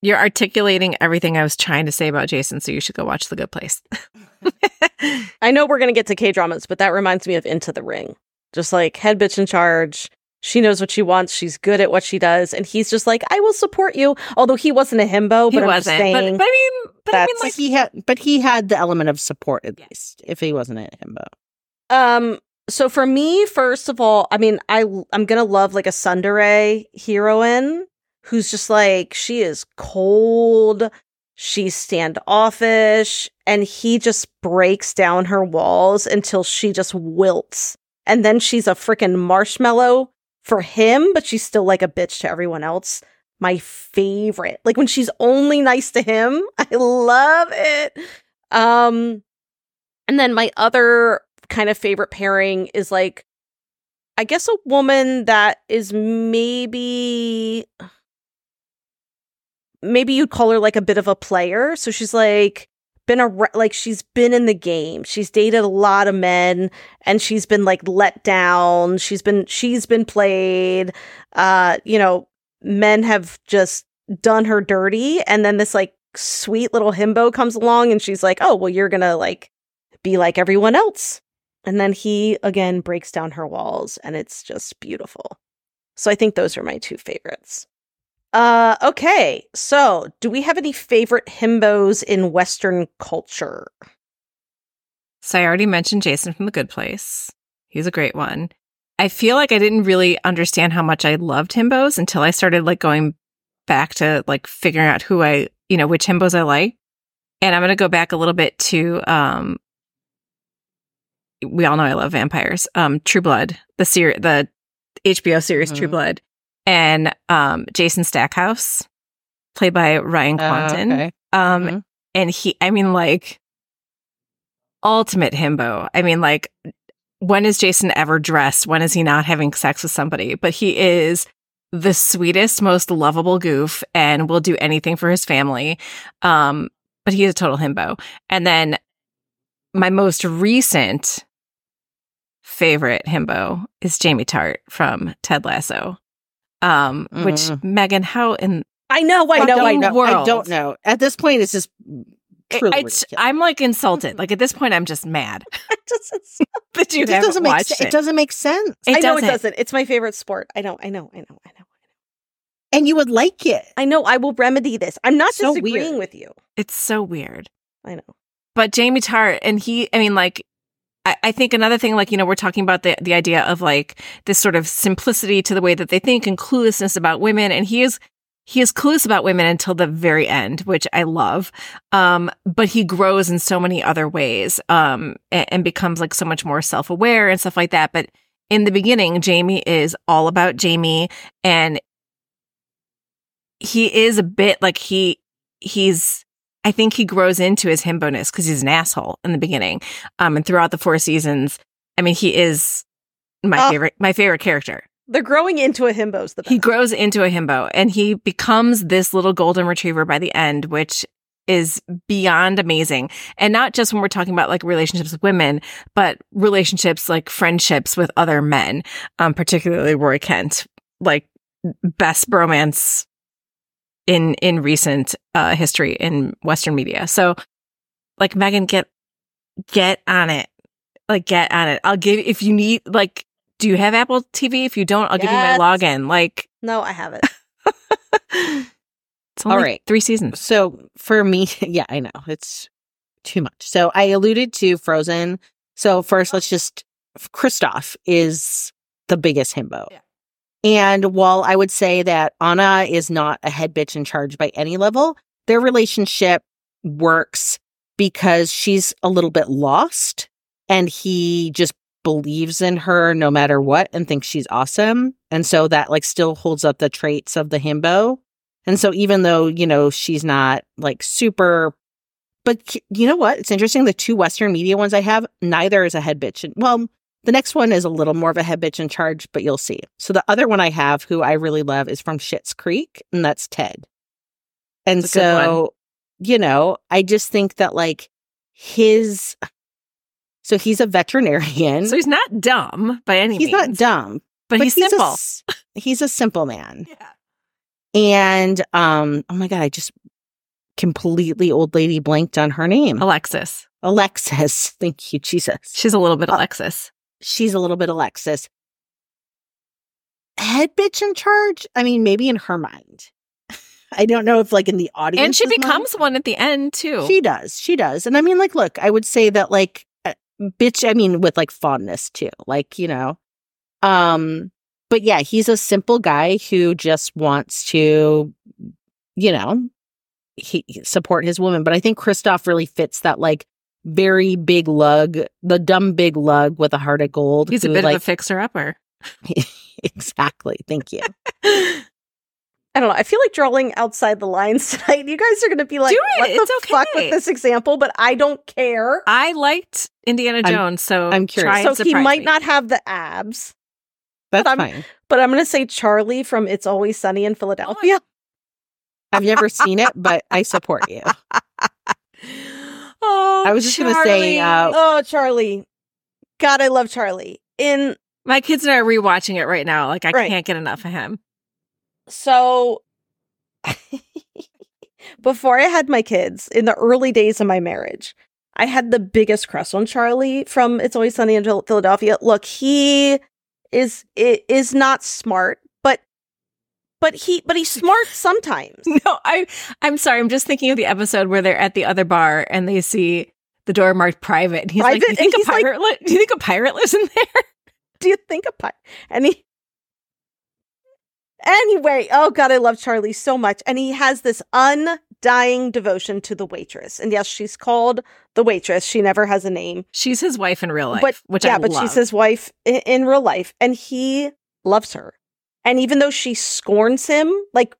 You're articulating everything I was trying to say about Jason, so you should go watch The Good Place. I know we're going to get to K-dramas, but that reminds me of Into the Ring. Just like head bitch in charge. She knows what she wants. She's good at what she does. And he's just like, I will support you. Although he wasn't a himbo, but I'm just saying. But he had the element of support at least, if he wasn't a himbo. So for me, first of all, I mean, I'm going to love like a tsundere heroine who's just like, she is cold. She's standoffish. And he just breaks down her walls until she just wilts. And then she's a freaking marshmallow for him, but she's still like a bitch to everyone else. My favorite. Like when she's only nice to him. I love it. And then my other kind of favorite pairing is like, I guess a woman that is maybe you'd call her like a bit of a player. So she's like she's been in the game. She's dated a lot of men and she's been like let down. She's been played. Men have just done her dirty. And then this like sweet little himbo comes along and she's like, oh, well, you're going to like be like everyone else. And then he again breaks down her walls and it's just beautiful. So I think those are my two favorites. Okay, so do we have any favorite himbos in Western culture? So I already mentioned Jason from The Good Place. He's a great one. I feel like I didn't really understand how much I loved himbos until I started like going back to like figuring out which himbos I like. And I'm going to go back a little bit to, we all know I love vampires. True Blood, the HBO series True Blood. And Jason Stackhouse, played by Ryan Kwanten. Okay. And he, I mean, like, ultimate himbo. I mean, like, when is Jason ever dressed? When is he not having sex with somebody? But he is the sweetest, most lovable goof and will do anything for his family. But he is a total himbo. And then my most recent favorite himbo is Jamie Tart from Ted Lasso. Which Megan, how in I know. I don't know. At this point, it's just I'm like insulted. Like at this point, I'm just mad. But you haven't watched it. It doesn't make sense. I know it doesn't. It's my favorite sport. I know. And you would like it. I know. I will remedy this. I'm not disagreeing with you. It's so weird. I know. But Jamie Tart, and I think another thing, like, we're talking about the idea of like this sort of simplicity to the way that they think and cluelessness about women. And he is clueless about women until the very end, which I love. But he grows in so many other ways, and becomes like so much more self-aware and stuff like that. But in the beginning, Jamie is all about Jamie, and he is a bit like I think he grows into his himbo-ness because he's an asshole in the beginning. And throughout the 4 seasons, I mean, he is my favorite character. They're growing into a himbo's the best. He grows into a himbo and he becomes this little golden retriever by the end, which is beyond amazing. And not just when we're talking about like relationships with women, but relationships like friendships with other men, particularly Roy Kent, like best bromance in recent history in Western media. So like Megan, get on it. Like get on it. I'll give, if you need, like, do you have Apple TV? If you don't, I'll give you my login. Like, no, I haven't. It's only 3 seasons. So for me, yeah, I know it's too much. So I alluded to Frozen. So first, Kristoff is the biggest himbo. Yeah. And while I would say that Anna is not a head bitch in charge by any level, their relationship works because she's a little bit lost and he just believes in her no matter what and thinks she's awesome. And so that like still holds up the traits of the himbo. And so even though, she's not like super, but you know what? It's interesting. The 2 Western media ones I have, neither is a head bitch. Well, the next one is a little more of a head bitch in charge, but you'll see. So the other one I have, who I really love, is from Schitt's Creek, and that's Ted. And so, I just think that like so he's a veterinarian. So he's not dumb by any means. He's not dumb. But he's simple. He's a simple man. Yeah. And oh my God, I just completely old lady blanked on her name. Alexis. Thank you, Jesus. She's a little bit Alexis. She's a little bit Alexis. Head bitch in charge? I mean, maybe in her mind. I don't know if like in the audience. And she becomes one at the end too. She does. And I mean, like, look, I would say that like bitch, I mean, with like fondness too. Like, you know. But yeah, he's a simple guy who just wants to, you know, support his woman. But I think Kristoff really fits that like very big lug, the dumb big lug with a heart of gold. He's a bit of a fixer-upper. Exactly. Thank you. I don't know. I feel like drawing outside the lines tonight. You guys are going to be like, what the fuck with this example? But I don't care. I liked Indiana Jones, so I'm curious. So he might not have the abs. That's fine. But I'm going to say Charlie from It's Always Sunny in Philadelphia. I've never seen it, but I support you. Oh, I was just going to say... Charlie. God, I love Charlie. My kids and I are rewatching it right now. Like, I can't get enough of him. So, before I had my kids, in the early days of my marriage, I had the biggest crush on Charlie from It's Always Sunny in Philadelphia. Look, he is not smart, but he's smart sometimes. No, I'm sorry. I'm just thinking of the episode where they're at the other bar and they see the door marked private. And he's like, do you think a pirate lives in there? Do you think a pirate? Anyway, oh God, I love Charlie so much. And he has this undying devotion to the waitress. And yes, she's called the waitress. She never has a name. She's his wife in real life, which I love. But she's his wife in real life. And he loves her. And even though she scorns him, like,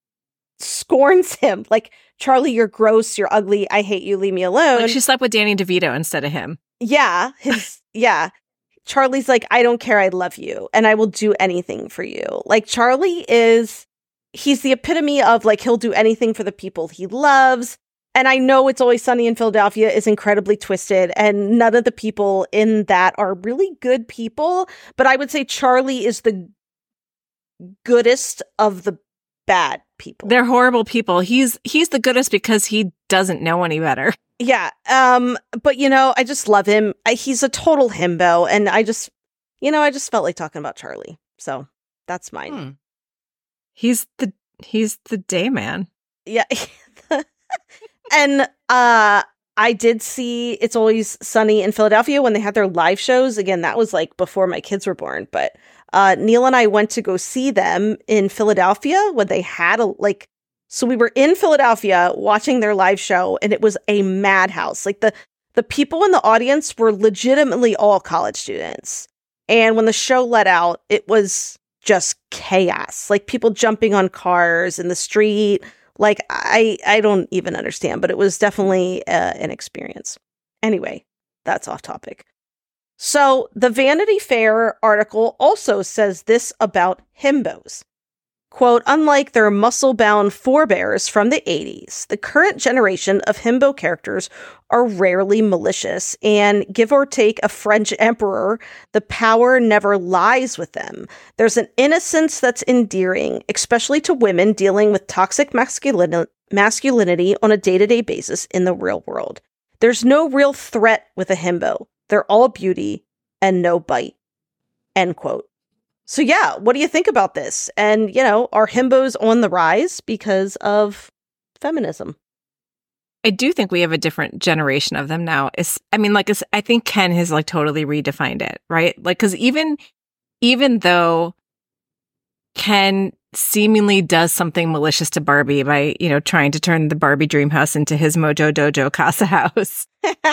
Charlie, you're gross, you're ugly, I hate you, leave me alone. Like she slept with Danny DeVito instead of him. Yeah, Charlie's like, I don't care, I love you, and I will do anything for you. Like, he's the epitome of, like, he'll do anything for the people he loves. And I know It's Always Sunny in Philadelphia is incredibly twisted, and none of the people in that are really good people. But I would say Charlie is the goodest of the bad people. They're horrible people. He's the goodest because he doesn't know any better. Yeah. But you know, I just love him. He's a total himbo, and I just felt like talking about Charlie. So that's mine. He's the day man. Yeah. And I did see It's Always Sunny in Philadelphia when they had their live shows. Again, that was like before my kids were born, but Neil and I went to go see them in Philadelphia when they had so we were in Philadelphia watching their live show, and it was a madhouse. Like the people in the audience were legitimately all college students. And when the show let out, it was just chaos. Like people jumping on cars in the street. Like I don't even understand, but it was definitely an experience. Anyway, that's off topic. So the Vanity Fair article also says this about himbos. Quote, unlike their muscle-bound forebears from the 80s, the current generation of himbo characters are rarely malicious, and give or take a French emperor, the power never lies with them. There's an innocence that's endearing, especially to women dealing with toxic masculinity on a day-to-day basis in the real world. There's no real threat with a himbo. They're all beauty and no bite. End quote. So yeah, what do you think about this? And, you know, are himbos on the rise because of feminism? I do think we have a different generation of them now. I think Ken has like totally redefined it, right? Like, because even though Ken seemingly does something malicious to Barbie by, you know, trying to turn the Barbie dream house into his Mojo Dojo Casa house.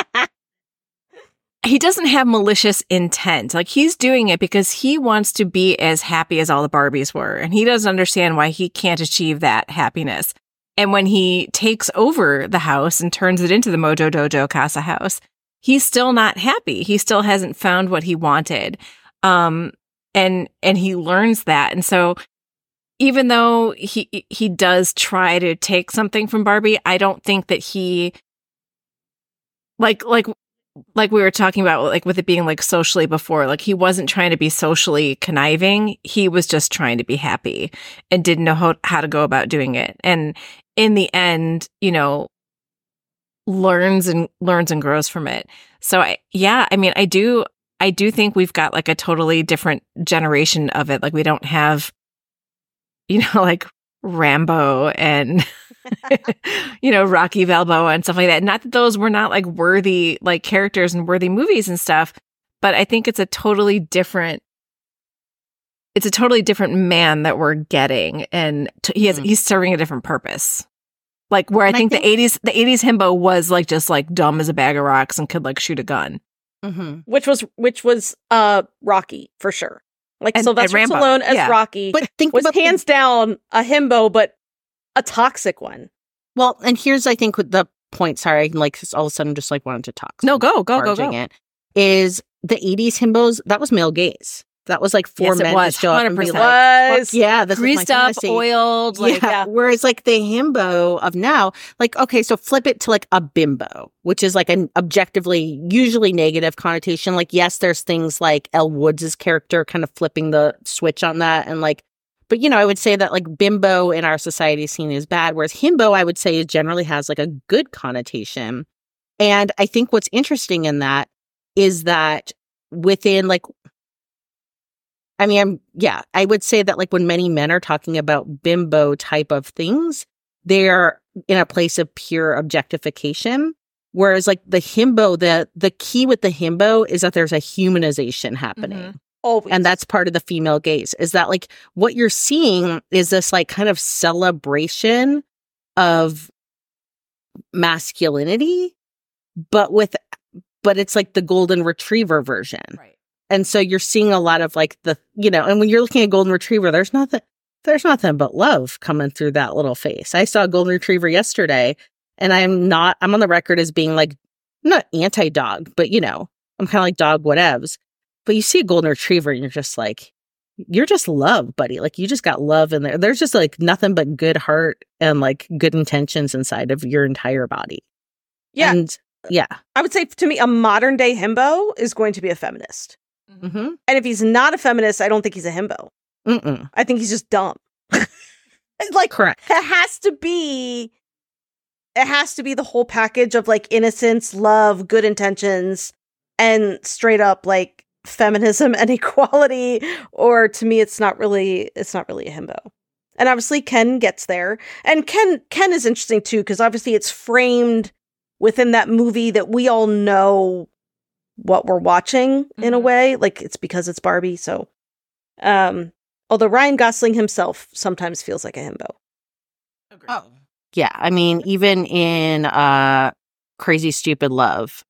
He doesn't have malicious intent. Like, he's doing it because he wants to be as happy as all the Barbies were. And he doesn't understand why he can't achieve that happiness. And when he takes over the house and turns it into the Mojo Dojo Casa house, he's still not happy. He still hasn't found what he wanted. And he learns that. And so even though he does try to take something from Barbie, I don't think that he like like we were talking about, like with it being like socially before, like he wasn't trying to be socially conniving. He was just trying to be happy and didn't know how to go about doing it. And in the end, you know, learns and grows from it. So I do think we've got like a totally different generation of it. Like we don't have, you know, like Rambo and you know, Rocky Balboa and stuff like that. Not that those were not like worthy like characters and worthy movies and stuff, but I think it's a totally different man that we're getting, and he's serving a different purpose. Like where I think the 80s himbo was like just like dumb as a bag of rocks and could like shoot a gun. Mm-hmm. Which was Rocky for sure. Like Sylvester Stallone as Rocky, but was hands down a himbo, but a toxic one. Well, and here's I think with the point. Sorry, like all of a sudden just like wanted to talk. No, go. It is the 80s himbos. That was male gaze. That was like four men to show up and be like, yeah, this greased is my up, oiled. Like, yeah. Whereas like the himbo of now, like, okay, so flip it to like a bimbo, which is like an objectively usually negative connotation. Like, yes, there's things like Elle Woods' character kind of flipping the switch on that. And like, but you know, I would say that like bimbo in our society is seen as bad, whereas himbo, I would say, generally has like a good connotation. And I think what's interesting in that is that within like, I mean, I would say that like when many men are talking about bimbo type of things, they're in a place of pure objectification. Whereas like the himbo, the key with the himbo is that there's a humanization happening. Mm-hmm. Always. And that's part of the female gaze, is that like what you're seeing is this like kind of celebration of masculinity, but it's like the golden retriever version. Right. And so you're seeing a lot of like the, you know, and when you're looking at golden retriever, there's nothing but love coming through that little face. I saw a golden retriever yesterday, and I'm on the record as being like, not anti-dog, but you know, I'm kind of like dog whatevs. But you see a golden retriever and you're just like, you're just love, buddy. Like you just got love in there. There's just like nothing but good heart and like good intentions inside of your entire body. Yeah. And yeah. I would say to me, a modern day himbo is going to be a feminist. Mm-hmm. And if he's not a feminist, I don't think he's a himbo. Mm-mm. I think he's just dumb. Like, correct. It has to be the whole package of like innocence, love, good intentions, and straight up like feminism and equality. Or to me, it's not really a himbo. And obviously Ken gets there. And Ken is interesting too, because obviously it's framed within that movie that we all know what we're watching in a way. Like it's because it's Barbie. So, although Ryan Gosling himself sometimes feels like a himbo. Agreed. Oh, yeah. I mean, even in Crazy Stupid Love,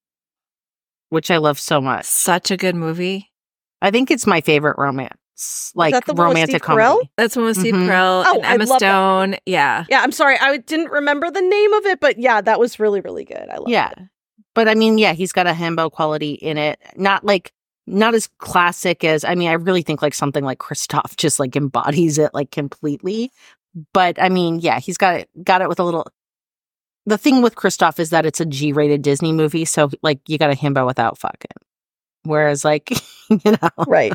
which I love so much. Such a good movie. I think it's my favorite romance, like romantic comedy. That's one with Steve Carell and Emma Stone. That. Yeah. Yeah. I'm sorry. I didn't remember the name of it, but yeah, that was really, really good. I love it. But I mean, yeah, he's got a himbo quality in it. Not as classic as, I mean, I really think like something like Christoph just like embodies it like completely. But I mean, yeah, he's got it with a little. The thing with Christoph is that it's a G-rated Disney movie, so like you got a himbo without fucking. Whereas like, you know, right.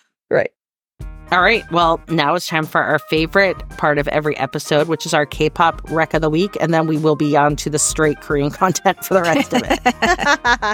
All right, well, now it's time for our favorite part of every episode, which is our K-pop Rec of the Week, and then we will be on to the straight Korean content for the rest of it.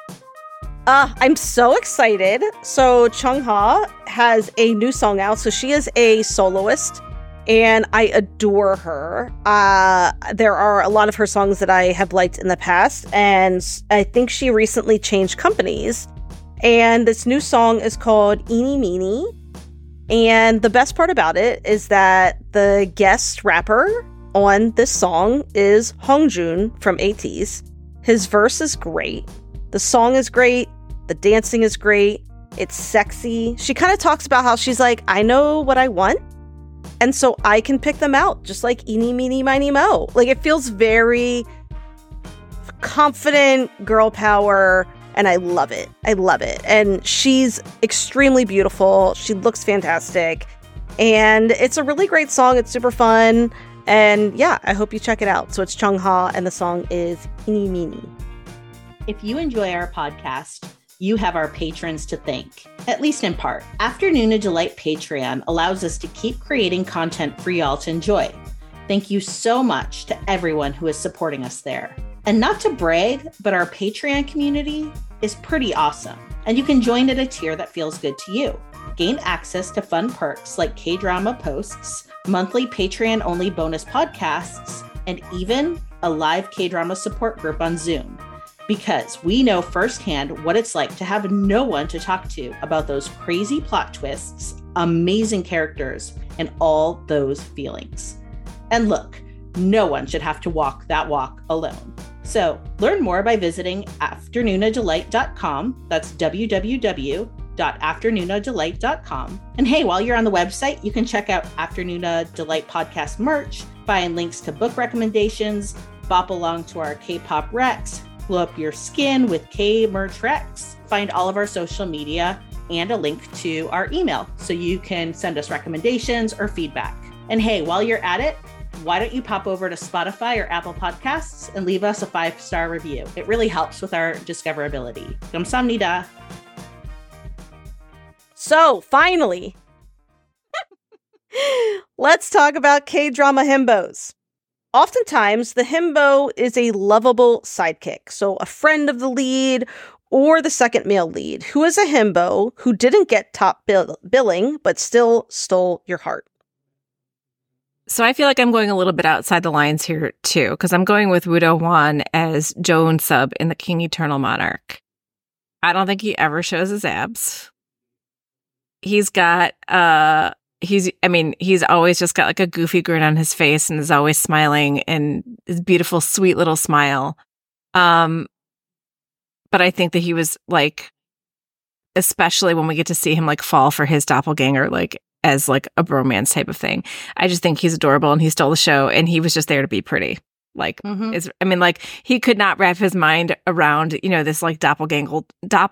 I'm so excited. So Chungha has a new song out. So she is a soloist, and I adore her. There are a lot of her songs that I have liked in the past, and I think she recently changed companies. And this new song is called Eeny Meeny. And the best part about it is that the guest rapper on this song is Hongjoon from ATEEZ. His verse is great. The song is great. The dancing is great. It's sexy. She kind of talks about how she's like, I know what I want, and so I can pick them out, just like Eeny, Meeny, Miny, Mo. Like, it feels very confident, girl power, and I love it. And she's extremely beautiful. She looks fantastic. And it's a really great song. It's super fun. And yeah, I hope you check it out. So it's Chungha, and the song is Eeny Meeny. If you enjoy our podcast, you have our patrons to thank, at least in part. Afternoon of Delight Patreon allows us to keep creating content for y'all to enjoy. Thank you so much to everyone who is supporting us there. And not to brag, but our Patreon community is pretty awesome. And you can join at a tier that feels good to you. Gain access to fun perks like K-drama posts, monthly Patreon-only bonus podcasts, and even a live K-drama support group on Zoom. Because we know firsthand what it's like to have no one to talk to about those crazy plot twists, amazing characters, and all those feelings. And look, no one should have to walk that walk alone. So learn more by visiting afternoonadelight.com. That's www.afternoonadelight.com. And hey, while you're on the website, you can check out Afternoon Delight podcast merch, find links to book recommendations, bop along to our K-pop Rex, glow up your skin with K-merch Rex, find all of our social media, and a link to our email so you can send us recommendations or feedback. And hey, while you're at it, why don't you pop over to Spotify or Apple Podcasts and leave us a 5-star review? It really helps with our discoverability. 감사합니다. So, finally, let's talk about K-drama himbos. Oftentimes, the himbo is a lovable sidekick, so a friend of the lead or the second male lead, who is a himbo who didn't get top billing, but still stole your heart. So I feel like I'm going a little bit outside the lines here, too, because I'm going with Woo Do-hwan as Joan Sub in The King Eternal Monarch. I don't think he ever shows his abs. He's got, he's always just got like a goofy grin on his face and is always smiling and his beautiful, sweet little smile. But I think that he was like, especially when we get to see him like fall for his doppelganger, like, as like a bromance type of thing. I just think he's adorable and he stole the show and he was just there to be pretty. Like, he could not wrap his mind around, this like doppelganger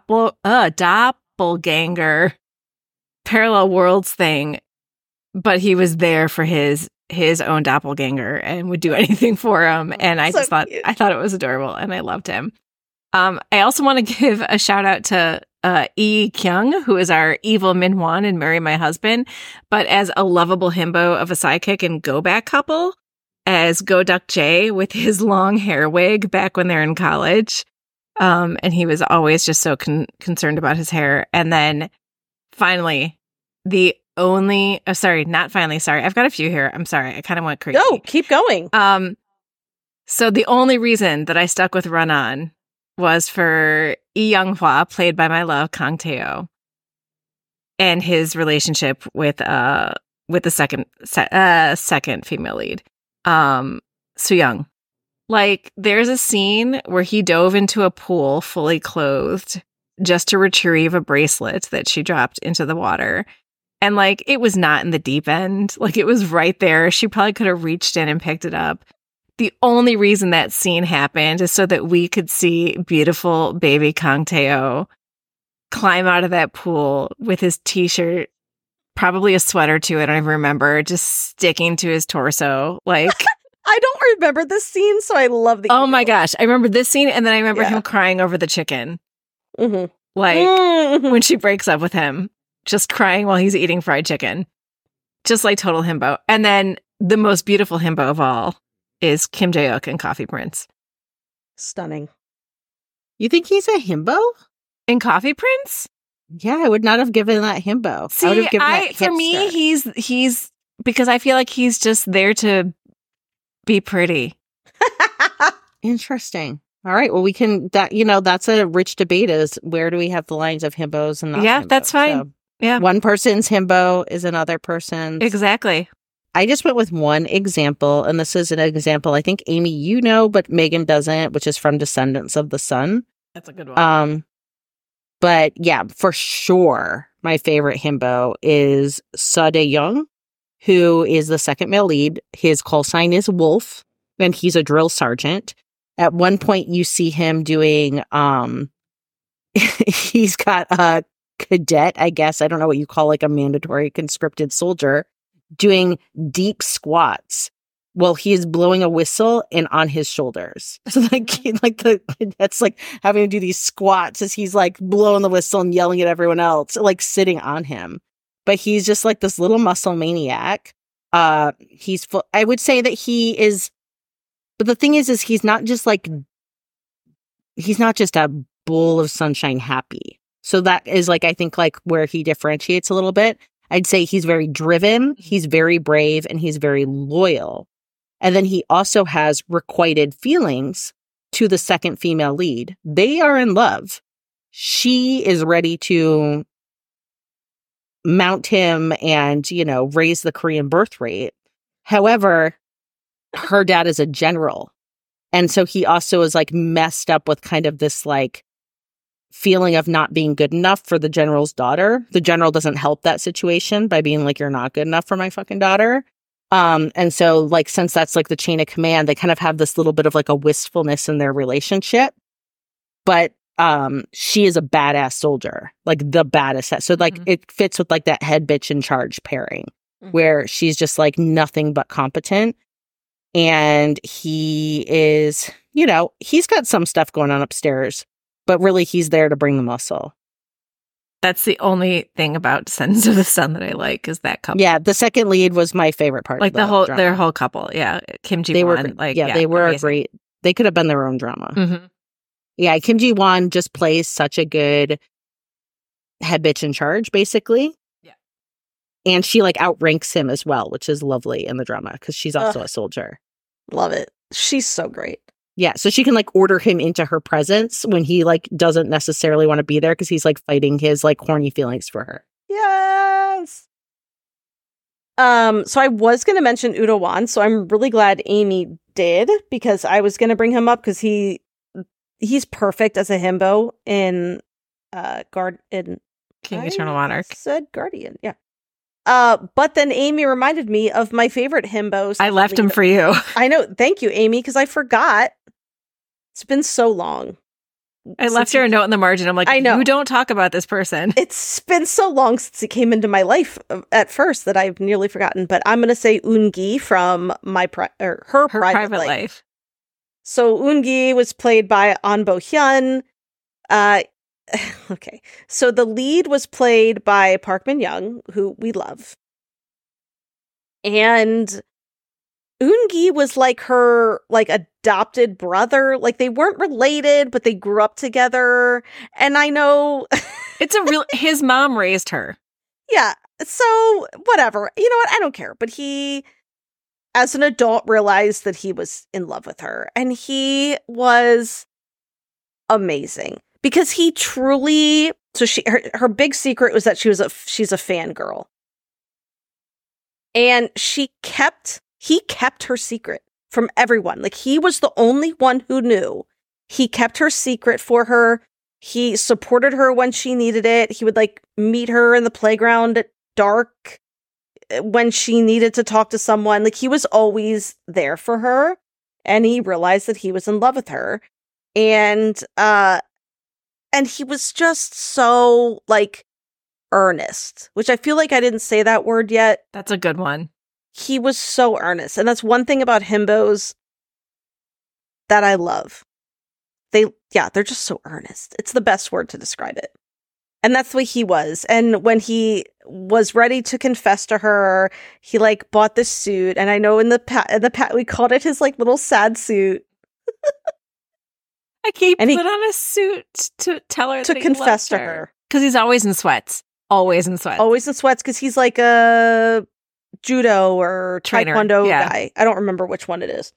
parallel worlds thing, but he was there for his own doppelganger and would do anything for him. And I just thought it was adorable and I loved him. I also want to give a shout out to Lee Kyung, who is our evil Min-hwan in Marry My Husband, but as a lovable himbo of a sidekick in Go Back Couple, as Go Duck Jae with his long hair wig back when they're in college. And he was always just so concerned about his hair. And then finally, I've got a few here. I'm sorry. I kind of went crazy. No, keep going. So the only reason that I stuck with Run On was for Lee Young-hwa, played by my love, Kang Tae-ho, and his relationship with the second female lead, Soo-young. Like, there's a scene where he dove into a pool fully clothed just to retrieve a bracelet that she dropped into the water. And, like, it was not in the deep end. Like, it was right there. She probably could have reached in and picked it up. The only reason that scene happened is so that we could see beautiful baby Kang Tae-ho climb out of that pool with his t-shirt, probably a sweater too, I don't even remember, just sticking to his torso. Like, I don't remember this scene, so I love the Oh my gosh. I remember this scene, and then I remember him crying over the chicken. Mm-hmm. Like, when she breaks up with him, just crying while he's eating fried chicken. Just like total himbo. And then the most beautiful himbo of all is Kim Jae-wook in Coffee Prince. Stunning. You think he's a himbo? In Coffee Prince? Yeah, I would not have given that himbo. See, I would have given that for me, he's because I feel like he's just there to be pretty. Interesting. All right. Well, we can that's a rich debate is where do we have the lines of himbos and not himbos? That's fine. So yeah. One person's himbo is another person's. Exactly. I just went with one example, and this is an example I think, Amy, but Megan doesn't, which is from Descendants of the Sun. That's a good one. But yeah, for sure, my favorite himbo is Seo Dae-young, who is the second male lead. His call sign is Wolf, and he's a drill sergeant. At one point, you see him doing, he's got a cadet, I guess. I don't know what you call like a mandatory conscripted soldier, doing deep squats well, he is blowing a whistle and on his shoulders. So that's like having to do these squats as he's like blowing the whistle and yelling at everyone else, like sitting on him. But he's just like this little muscle maniac. He's full. I would say that he is, but the thing is he's not just a bowl of sunshine happy. So that is like, I think like where he differentiates a little bit. I'd say he's very driven, he's very brave, and he's very loyal. And then he also has requited feelings to the second female lead. They are in love. She is ready to mount him and, raise the Korean birth rate. However, her dad is a general. And so he also is like messed up with kind of this like feeling of not being good enough for the general's daughter. The general doesn't help that situation by being like, you're not good enough for my fucking daughter. And so like, since that's like the chain of command, they kind of have this little bit of like a wistfulness in their relationship. But she is a badass soldier, like the baddest. So like it fits with like that head bitch in charge pairing where she's just like nothing but competent. And he is, he's got some stuff going on upstairs, but really he's there to bring the muscle. That's the only thing about Descendants of the Sun that I like is that couple. Yeah, the second lead was my favorite part. Like of their whole couple. Yeah, Kim Ji-won. They were amazing. Great. They could have been their own drama. Mm-hmm. Yeah, Kim Ji-won just plays such a good head bitch in charge, basically. Yeah, and she like outranks him as well, which is lovely in the drama because she's also a soldier. Love it. She's so great. Yeah, so she can like order him into her presence when he like doesn't necessarily want to be there because he's like fighting his like horny feelings for her. Yes. So I was going to mention Udo Wan, so I'm really glad Amy did because I was going to bring him up because he's perfect as a himbo in King Eternal Monarch. Said Guardian, yeah. But then Amy reminded me of my favorite himbos. I left him for you. I know. Thank you, Amy, because I forgot. It's been so long. I left her a note in the margin. I'm like, I know. You don't talk about this person. It's been so long since he came into my life at first that I've nearly forgotten. But I'm going to say Eun-gi from her private life. So Eun-gi was played by An Bo-hyun. Okay. So the lead was played by Park Min-young, who we love. And Eun-gi was like her like adopted brother. Like they weren't related, but they grew up together. And I know his mom raised her. Yeah. So whatever. You know what? I don't care. But he, as an adult, realized that he was in love with her. And he was amazing. Because he truly, so her big secret was that she's a fangirl. And he kept her secret from everyone. Like he was the only one who knew. He kept her secret for her. He supported her when she needed it. He would like meet her in the playground at dark when she needed to talk to someone. Like he was always there for her. And he realized that he was in love with her. And he was just so, like, earnest, which I feel like I didn't say that word yet. That's a good one. He was so earnest. And that's one thing about himbos that I love. They're just so earnest. It's the best word to describe it. And that's the way he was. And when he was ready to confess to her, he, like, bought this suit. And I know in the we called it his, like, little sad suit. He put on a suit to tell her to confess to her because he's always in sweats. Always in sweats because he's like a judo or trainer. Taekwondo guy. I don't remember which one it is.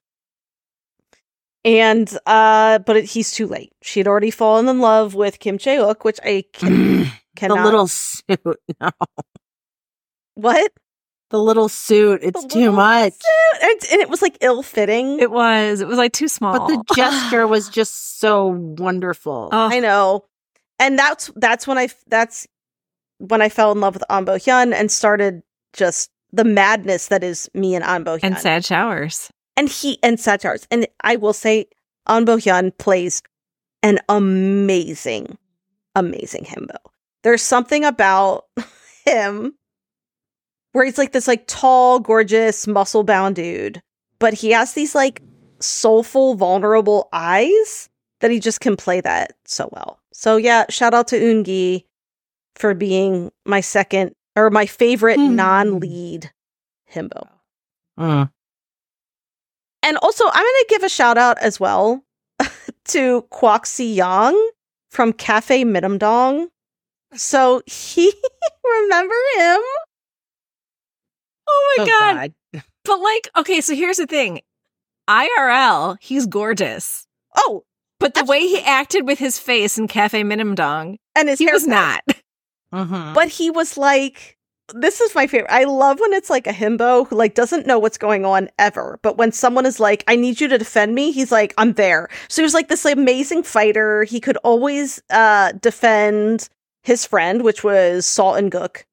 And but he's too late. She had already fallen in love with Kim Chae-wook, which I cannot. The little suit. No. What? The little suit. It's too much. And it was like ill-fitting. It was like too small. But the gesture was just so wonderful. Oh. I know. And that's when I fell in love with An Bo-hyun and started just the madness that is me and An Bo-hyun. And Sad Showers. And Sad Showers. And I will say An Bo-hyun plays an amazing, amazing himbo. There's something about him where he's like this like tall, gorgeous, muscle-bound dude but he has these like soulful, vulnerable eyes that he just can play that so well. So yeah, shout out to Eungi for being my favorite non-lead himbo. And also, I'm going to give a shout out as well to Kwak Si Young from Cafe Minimdong. So remember him? Oh my God. But like, okay, so here's the thing. IRL, he's gorgeous. Oh, but the way he acted with his face in Cafe Minimdong, and he was not. But he was like, this is my favorite. I love when it's like a himbo who like doesn't know what's going on ever. But when someone is like, I need you to defend me, he's like, I'm there. So he was like this amazing fighter. He could always defend his friend, which was Salt and Gook.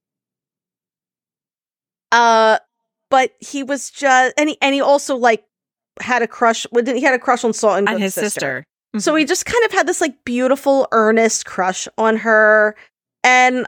But he was just, and he also like had a crush. He had a crush on Salt and Gook's his sister. So he just kind of had this like beautiful, earnest crush on her. And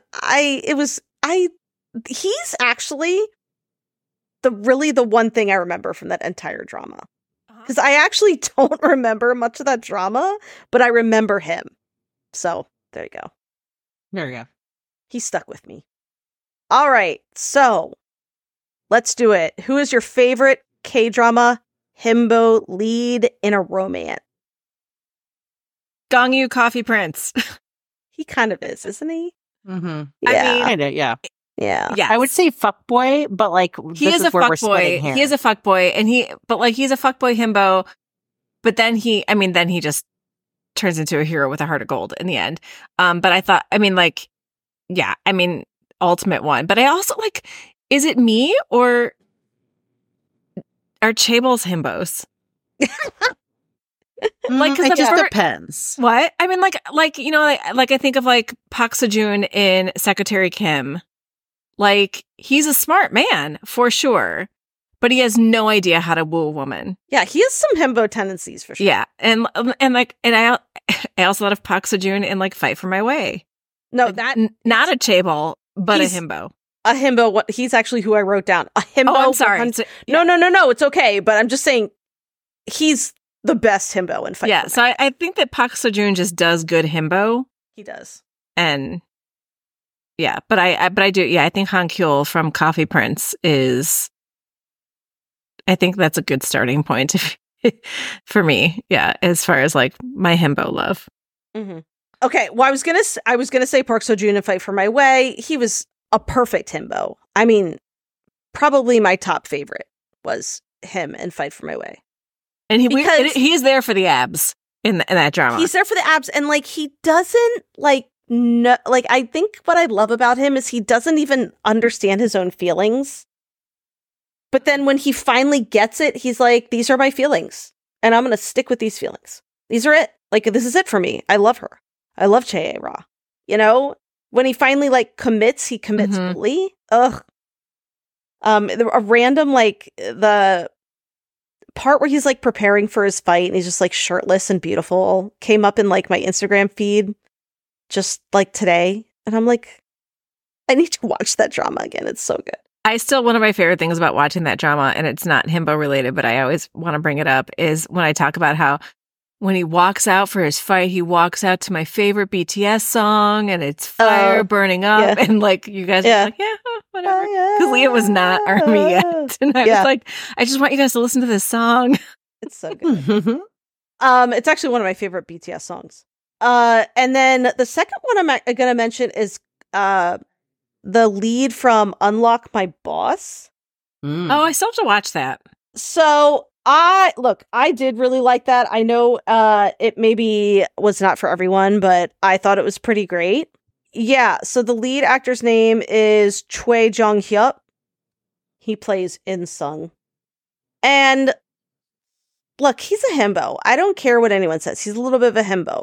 he's actually the one thing I remember from that entire drama. Because I actually don't remember much of that drama, but I remember him. So there you go. There you go. He stuck with me. All right. So let's do it. Who is your favorite K-drama himbo lead in a romance? Gongyu Coffee Prince. He kind of is, isn't he? Mm-hmm. Yeah. I mean, kind of, yeah. Yeah. I would say fuckboy, but like he is a fuckboy. He is a fuckboy, and he's a fuckboy himbo. But then he just turns into a hero with a heart of gold in the end. But I thought, ultimate one. But I also like, is it me or are Chaebol himbos? Like, it just depends. What? I mean, I think of like Park Seo-joon in Secretary Kim. Like, he's a smart man for sure, but he has no idea how to woo a woman. Yeah, he has some himbo tendencies for sure. Yeah, and I also thought of Park Seo-joon in like Fight for My Way. No, like, that not a Chaebol, but a himbo. A himbo. He's actually who I wrote down. A himbo. Oh, I'm sorry. No. It's okay. But I'm just saying, he's the best himbo in Fight. Yeah. So I think that Park Seo-joon just does good himbo. He does. And yeah, but I do. Yeah, I think Han Kyul from Coffee Prince is. I think that's a good starting point for me. Yeah, as far as like my himbo love. Mm-hmm. Okay. Well, I was gonna say Park Seo-joon in Fight for My Way. He was a perfect himbo. I mean, probably my top favorite was him in Fight for My Way. And he's there for the abs in that drama. He's there for the abs, and like he doesn't like no, like I think what I love about him is he doesn't even understand his own feelings. But then when he finally gets it, he's like, "These are my feelings, and I'm gonna stick with these feelings. These are it. Like this is it for me. I love her. I love Chae-ra." You know, when he finally like commits, he commits fully. Ugh. A random like the part where he's like preparing for his fight and he's just like shirtless and beautiful came up in like my Instagram feed just like today, and I'm like, I need to watch that drama again. It's so good. One of my favorite things about watching that drama, and it's not himbo related, but I always want to bring it up, is when I talk about how when he walks out for his fight, he walks out to my favorite BTS song, and it's fire burning up, and like you guys are like, yeah, whatever, because Leah was not ARMY yet, and I was like, I just want you guys to listen to this song. It's so good. It's actually one of my favorite BTS songs. And then the second one I'm going to mention is the lead from Unlock My Boss. Oh, I still have to watch that. So I did really like that. I know it maybe was not for everyone, but I thought it was pretty great. Yeah, so the lead actor's name is Choi Jong-hyuk. He plays In-sung. And look, he's a himbo. I don't care what anyone says. He's a little bit of a himbo.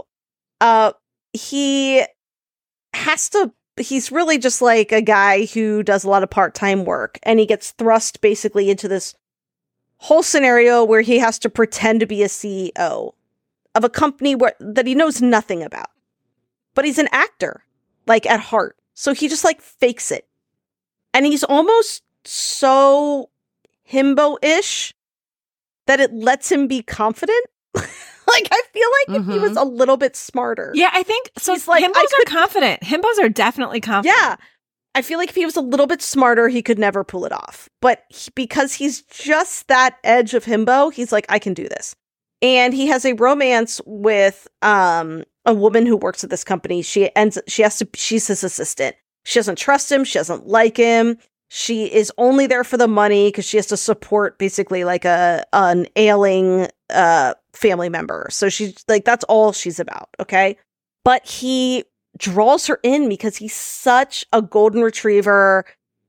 He's really just like a guy who does a lot of part-time work, and he gets thrust basically into this whole scenario where he has to pretend to be a CEO of a company that he knows nothing about. But he's an actor, like at heart. So he just like fakes it. And he's almost so himbo-ish that it lets him be confident. Like, I feel like if he was a little bit smarter. Yeah, I think so. Like, himbos are confident. Himbos are definitely confident. Yeah. I feel like if he was a little bit smarter, he could never pull it off. But because he's just that edge of himbo, he's like, I can do this. And he has a romance with a woman who works at this company. She's his assistant. She doesn't trust him. She doesn't like him. She is only there for the money because she has to support basically like an ailing family member. So she's like, that's all she's about. Okay. But he draws her in because he's such a golden retriever,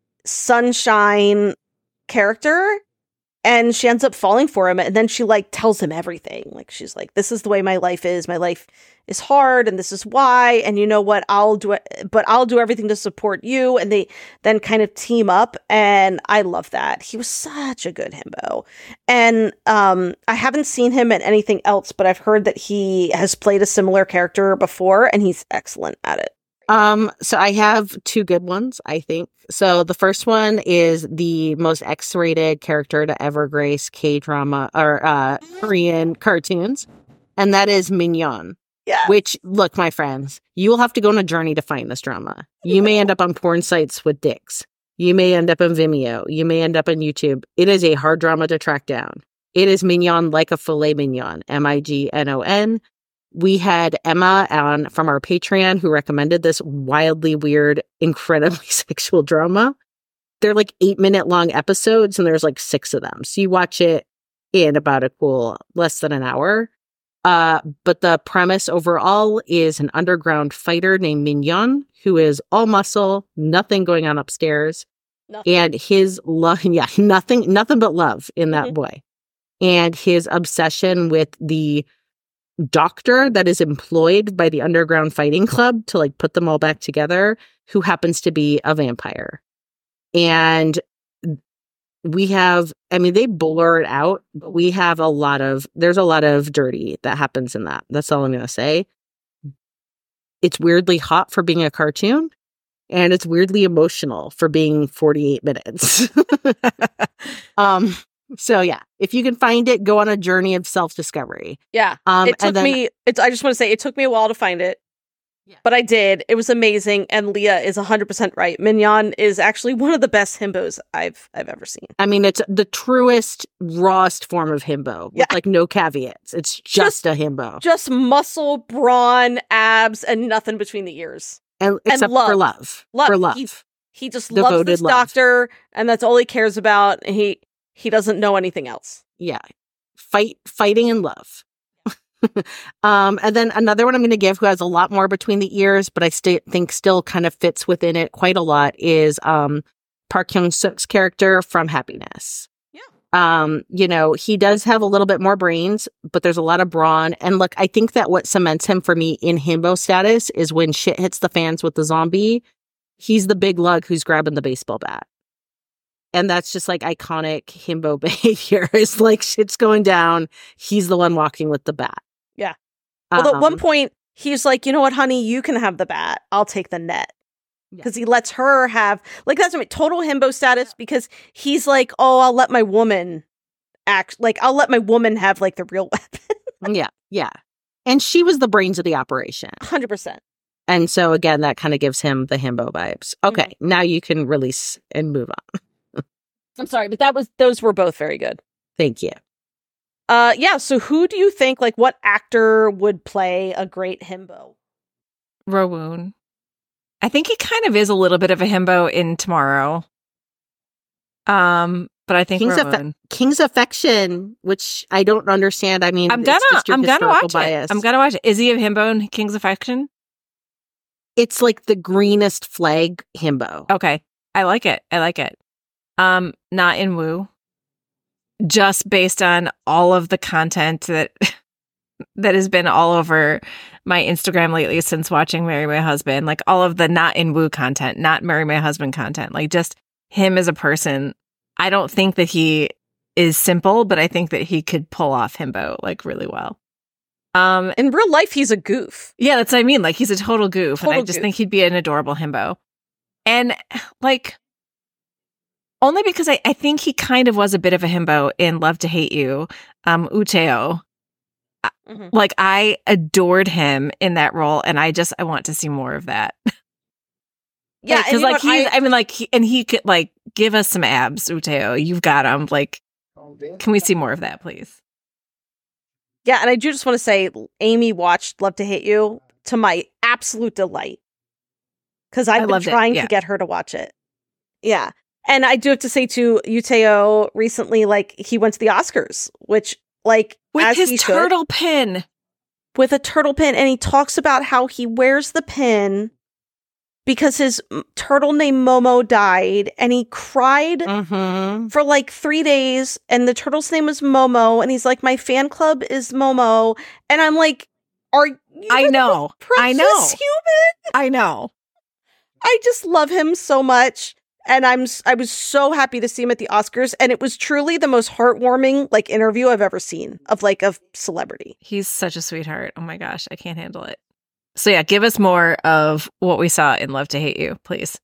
sunshine character. And she ends up falling for him. And then she like tells him everything. Like, she's like, this is the way my life is. My life is hard. And this is why. And you know what? I'll do it, but I'll do everything to support you. And they then kind of team up. And I love that. He was such a good himbo. And I haven't seen him in anything else, but I've heard that he has played a similar character before and he's excellent at it. So I have two good ones, I think. So the first one is the most X-rated character to ever grace K-drama or Korean cartoons, and that is Mignon. Yeah. Which, look, my friends, you will have to go on a journey to find this drama. You may end up on porn sites with dicks. You may end up on Vimeo. You may end up on YouTube. It is a hard drama to track down. It is mignon like a filet mignon, Mignon. We had Emma on from our Patreon who recommended this wildly weird, incredibly sexual drama. They're like 8-minute long episodes and there's like 6 of them. So you watch it in about a cool less than an hour. But the premise overall is an underground fighter named Mignon who is all muscle, nothing going on upstairs. Nothing. And his love, nothing but love in that boy. And his obsession with the doctor that is employed by the underground fighting club to like put them all back together, who happens to be a vampire. And we have, I mean, they blur it out, but we have there's a lot of dirty that happens in that. That's all I'm going to say. It's weirdly hot for being a cartoon, and it's weirdly emotional for being 48 minutes. So yeah, if you can find it, go on a journey of self-discovery. Yeah. I just want to say it took me a while to find it, but I did. It was amazing. And Leah is 100% right. Mignon is actually one of the best himbos I've ever seen. I mean, it's the truest, rawest form of himbo with like no caveats. It's just a himbo. Just muscle, brawn, abs, and nothing between the ears. Except love. for love. For love. He just Devoted loves this love. doctor, and that's all he cares about. He doesn't know anything else. Yeah. Fighting and love. And then another one I'm going to give who has a lot more between the ears, but I think still kind of fits within it quite a lot is Park Hyung-suk's character from Happiness. Yeah. He does have a little bit more brains, but there's a lot of brawn. And look, I think that what cements him for me in himbo status is when shit hits the fans with the zombie, he's the big lug who's grabbing the baseball bat. And that's just like iconic himbo behavior. It's like shit's going down. He's the one walking with the bat. Yeah. Well, at one point, he's like, you know what, honey, you can have the bat. I'll take the net. Because he lets her have, like, that's total himbo status because he's like, oh, I'll let my woman I'll let my woman have, like, the real weapon. Yeah. And she was the brains of the operation. 100%. And so, again, that kind of gives him the himbo vibes. Okay, now you can release and move on. I'm sorry, but those were both very good. Thank you. So who do you think, like, what actor would play a great himbo? Rowoon. I think he kind of is a little bit of a himbo in Tomorrow. But I think King's Affection, which I don't understand. I mean, I'm gonna watch it. I'm gonna watch it. Is he a himbo in King's Affection? It's like the greenest flag himbo. Okay, I like it. Not in Woo. Just based on all of the content that has been all over my Instagram lately since watching Marry My Husband, like all of the not in Woo content, not Marry My Husband content, like just him as a person. I don't think that he is simple, but I think that he could pull off himbo like really well. In real life, he's a goof. Yeah, that's what I mean. Like he's a total goof, and I just think he'd be an adorable himbo. And like, Only because I think he kind of was a bit of a himbo in Love to Hate You, Uteo. Mm-hmm. Like, I adored him in that role, and I want to see more of that. Yeah, because like he could like give us some abs, Uteo. You've got them. Like, can we see more of that, please? Yeah, and I do just want to say, Amy watched Love to Hate You to my absolute delight, because I've been trying to get her to watch it. Yeah. And I do have to say too, Uteo recently, like, he went to the Oscars, which, like, with his turtle pin. With a turtle pin. And he talks about how he wears the pin because his turtle named Momo died, and he cried for like 3 days, and the turtle's name was Momo, and he's like, my fan club is Momo. And I'm like, are you the precious human? I know. I just love him so much. And I was so happy to see him at the Oscars, and it was truly the most heartwarming like interview I've ever seen of like a celebrity. He's such a sweetheart. Oh my gosh, I can't handle it. So yeah, give us more of what we saw in Love to Hate You, please.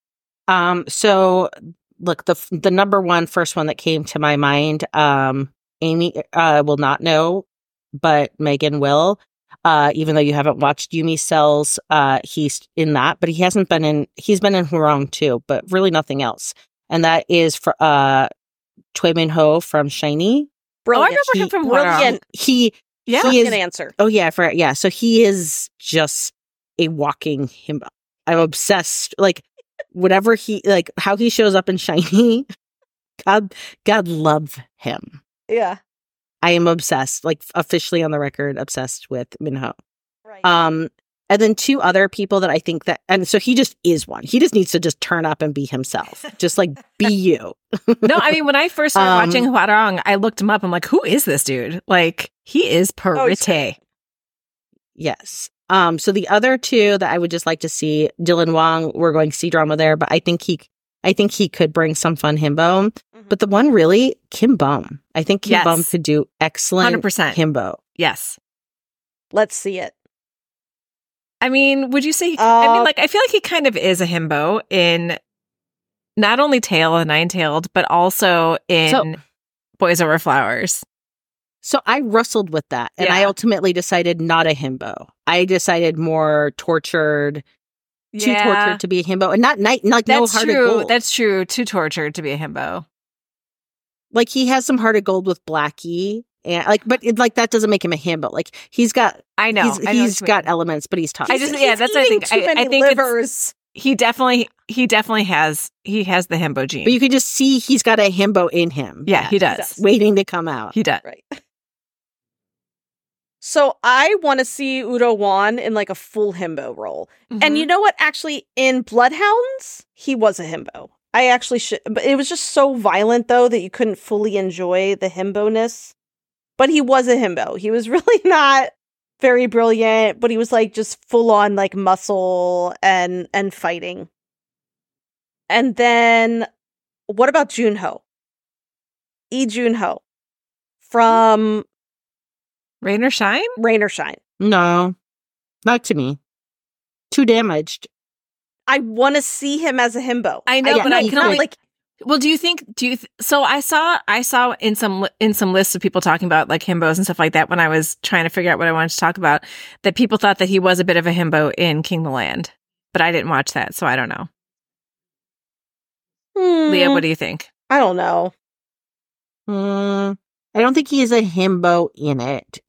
So look, the number one first one that came to my mind, Amy will not know, but Megan will. Even though you haven't watched Yumi Cells, he's in that, but he's been in Hwarang too, but really nothing else. And that is for Choi Min-ho from SHINee. Brilliant. Oh, I remember him from Hwarang. He is an answer. Oh yeah, so he is just a walking himbo. I'm obsessed. Like, whatever how he shows up in SHINee, God love him. Yeah. I am obsessed, like, officially on the record, obsessed with Minho. Right. And then two other people that I think that, and so he just is one. He just needs to just turn up and be himself. Just like, be you. No, I mean, when I first started watching Hwarang, I looked him up. I'm like, who is this dude? Like, he is pretty. Yes. So the other two that I would just like to see, Dylan Wong, we're going C-drama there, but I think he could bring some fun himbo. But the one really, Kim Bum. I think Kim Bum could do excellent 100% himbo. Yes. Let's see it. I mean, would you say, I feel like he kind of is a himbo in not only Tail and Nine-Tailed, but also in Boys Over Flowers. So I wrestled with that, and I ultimately decided not a himbo. I decided more tortured, too tortured to be a himbo, and not no heart of gold. That's true. Too tortured to be a himbo. Like, he has some heart of gold with Blackie, and but that doesn't make him a himbo. Like, he's got, I know he's got elements, but he's tough. That's what I think. I think livers. He definitely has the himbo gene. But you can just see he's got a himbo in him. Yeah, he does. Waiting to come out. He does. Right. So I want to see Udo Wan in like a full himbo role. Mm-hmm. And you know what? Actually, in Bloodhounds, he was a himbo. I actually should, but it was just so violent though that you couldn't fully enjoy the himbo-ness. But he was a himbo. He was really not very brilliant, but he was like just full on like muscle and fighting. And then what about Junho? Lee Junho from Rain or Shine? Rain or Shine. No, not to me. Too damaged. I want to see him as a himbo. I know, but I can only like. Well, so I saw in some lists of people talking about like himbos and stuff like that when I was trying to figure out what I wanted to talk about, that people thought that he was a bit of a himbo in King the Land, but I didn't watch that, so I don't know. Leah, what do you think? I don't know. I don't think he is a himbo in it.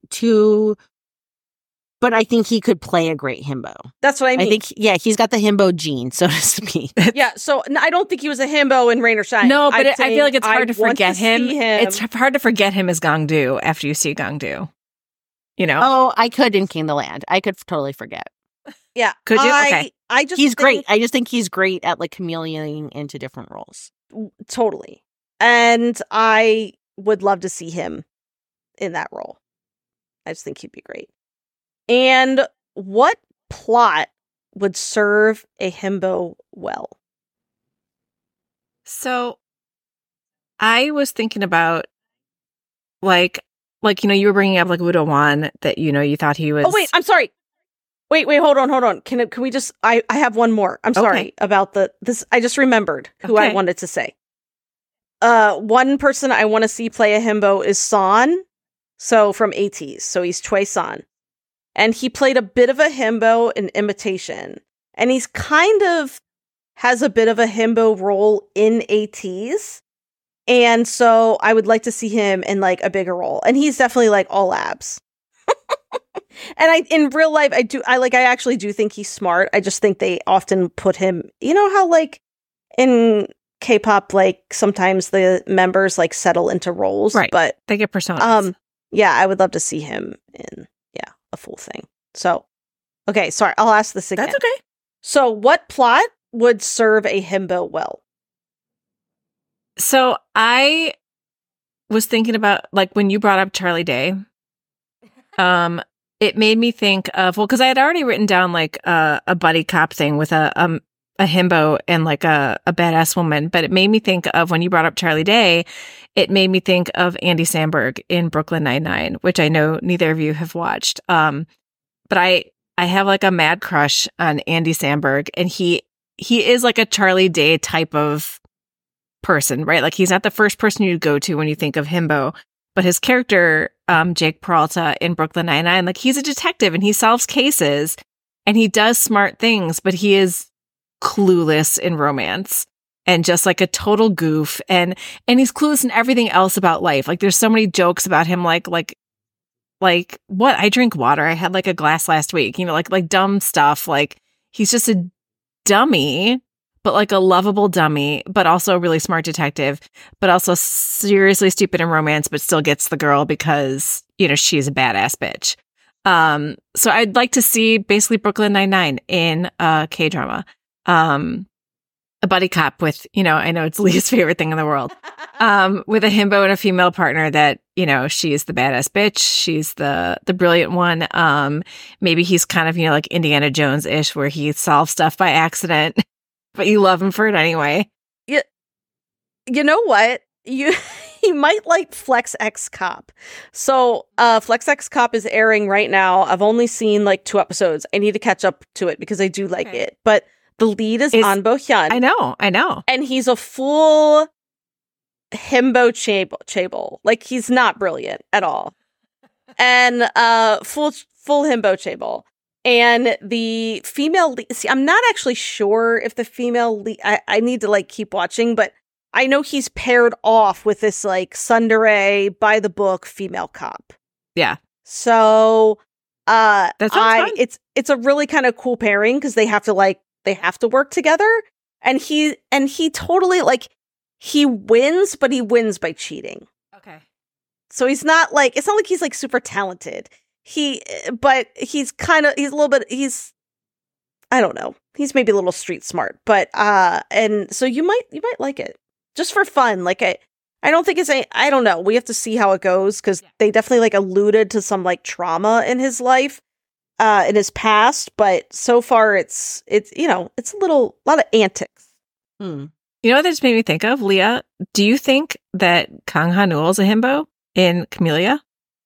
But I think he could play a great himbo. That's what I mean. I think, he's got the himbo gene, so to speak. Yeah, so I don't think he was a himbo in Rain or Shine. No, but I feel like it's hard to forget him. It's hard to forget him as Gongdu after you see Gongdu. You know? Oh, I could in King the Land. I could totally forget. Yeah. Could you? Okay. He's great. I just think he's great at like chameleoning into different roles. Totally. And I would love to see him in that role. I just think he'd be great. And what plot would serve a himbo well? So I was thinking about like you were bringing up like Udo Wan, that you thought he was. Oh wait, I'm sorry. Wait, hold on. Can we just? I have one more. I'm sorry about this. I just remembered who I wanted to say. one person I want to see play a himbo is San. So from ATEEZ. So he's Choi San. And he played a bit of a himbo in Imitation. And he's kind of has a bit of a himbo role in ATEEZ. And so I would like to see him in like a bigger role. And he's definitely like all abs. And in real life, I actually do think he's smart. I just think they often put him, you know how like in K-pop, like sometimes the members like settle into roles, right? But they get personas. Yeah, I would love to see him in a full thing. So, okay, sorry, I'll ask this again. That's okay. So, what plot would serve a himbo well? So I was thinking about like when you brought up Charlie Day. It made me think of, well, because I had already written down like a buddy cop thing with a himbo and like a badass woman, but it made me think of when you brought up Charlie Day, it made me think of Andy Samberg in Brooklyn Nine-Nine, which I know neither of you have watched. But I have like a mad crush on Andy Samberg, and he is like a Charlie Day type of person, right? Like he's not the first person you'd go to when you think of himbo. But his character, Jake Peralta in Brooklyn Nine-Nine, like he's a detective and he solves cases and he does smart things, but he is clueless in romance and just like a total goof. And he's clueless in everything else about life. Like there's so many jokes about him, like what? I drink water. I had like a glass last week, you know, like dumb stuff. Like he's just a dummy, but like a lovable dummy, but also a really smart detective, but also seriously stupid in romance, but still gets the girl because, you know, she's a badass bitch. So I'd like to see basically Brooklyn Nine-Nine in a K-drama. A buddy cop with, you know, I know it's Leah's favorite thing in the world, with a himbo and a female partner that, you know, she's the badass bitch. She's the brilliant one. Maybe he's kind of, you know, like Indiana Jones-ish where he solves stuff by accident. But you love him for it anyway. Yeah, you know what? You might like Flex X Cop. So Flex X Cop is airing right now. I've only seen like 2 episodes. I need to catch up to it because I do like it. But the lead is An Bo-hyun. I know. And he's a full himbo chaebol. Like he's not brilliant at all. And full himbo chaebol. And the female lead, see, I'm not actually sure if the female lead, I need to like keep watching, but I know he's paired off with this like tsundere by the book female cop. Yeah. So that sounds fun. It's a really kind of cool pairing because they have to work together. And he totally like he wins, but he wins by cheating. Okay. So it's not like he's like super talented. But he's a little bit, I don't know. He's maybe a little street smart, but, and so you might like it just for fun. Like, I don't think I don't know. We have to see how it goes because they definitely like alluded to some like trauma in his life, in his past, but so far it's, you know, it's a lot of antics. You know what that just made me think of, Leah? Do you think that Kang Ha-neul is a himbo in Camellia?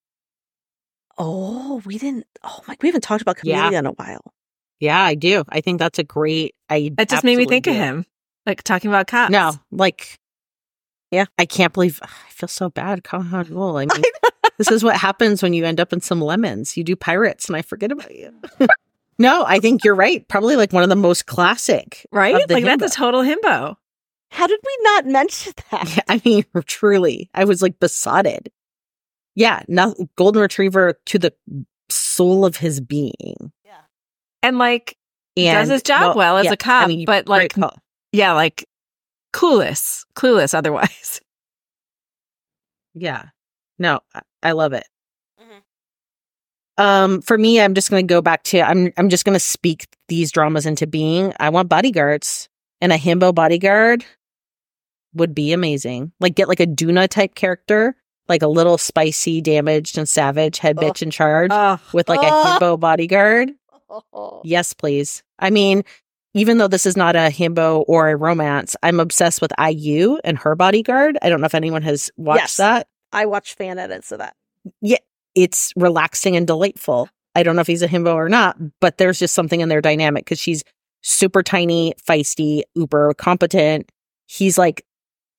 Oh, we haven't talked about Camellia in a while. Yeah, I do. I think that's a great That just made me think of him. Like talking about cops. No, like, yeah, I can't believe, I feel so bad. Kang Ha-neul. I mean, this is what happens when you end up in some lemons. You do pirates and I forget about you. No, I think you're right. Probably like one of the most classic. Right? Like himbo. that's a total himbo. How did we not mention that? Yeah, I mean, truly, I was like besotted. Yeah, golden retriever to the soul of his being. Yeah. And like does his job well as a cop, but like like clueless otherwise. Yeah. No, I love it. Mm-hmm. For me, I'm just going to go back to I'm just going to speak these dramas into being. I want bodyguards, and a himbo bodyguard would be amazing. Like get like a Duna type character. Like a little spicy, damaged, and savage head bitch in charge with like a himbo bodyguard. Yes, please. I mean, even though this is not a himbo or a romance, I'm obsessed with IU and her bodyguard. I don't know if anyone has watched that. I watch fan edits of that. Yeah, it's relaxing and delightful. I don't know if he's a himbo or not, but there's just something in their dynamic because she's super tiny, feisty, uber competent. He's like,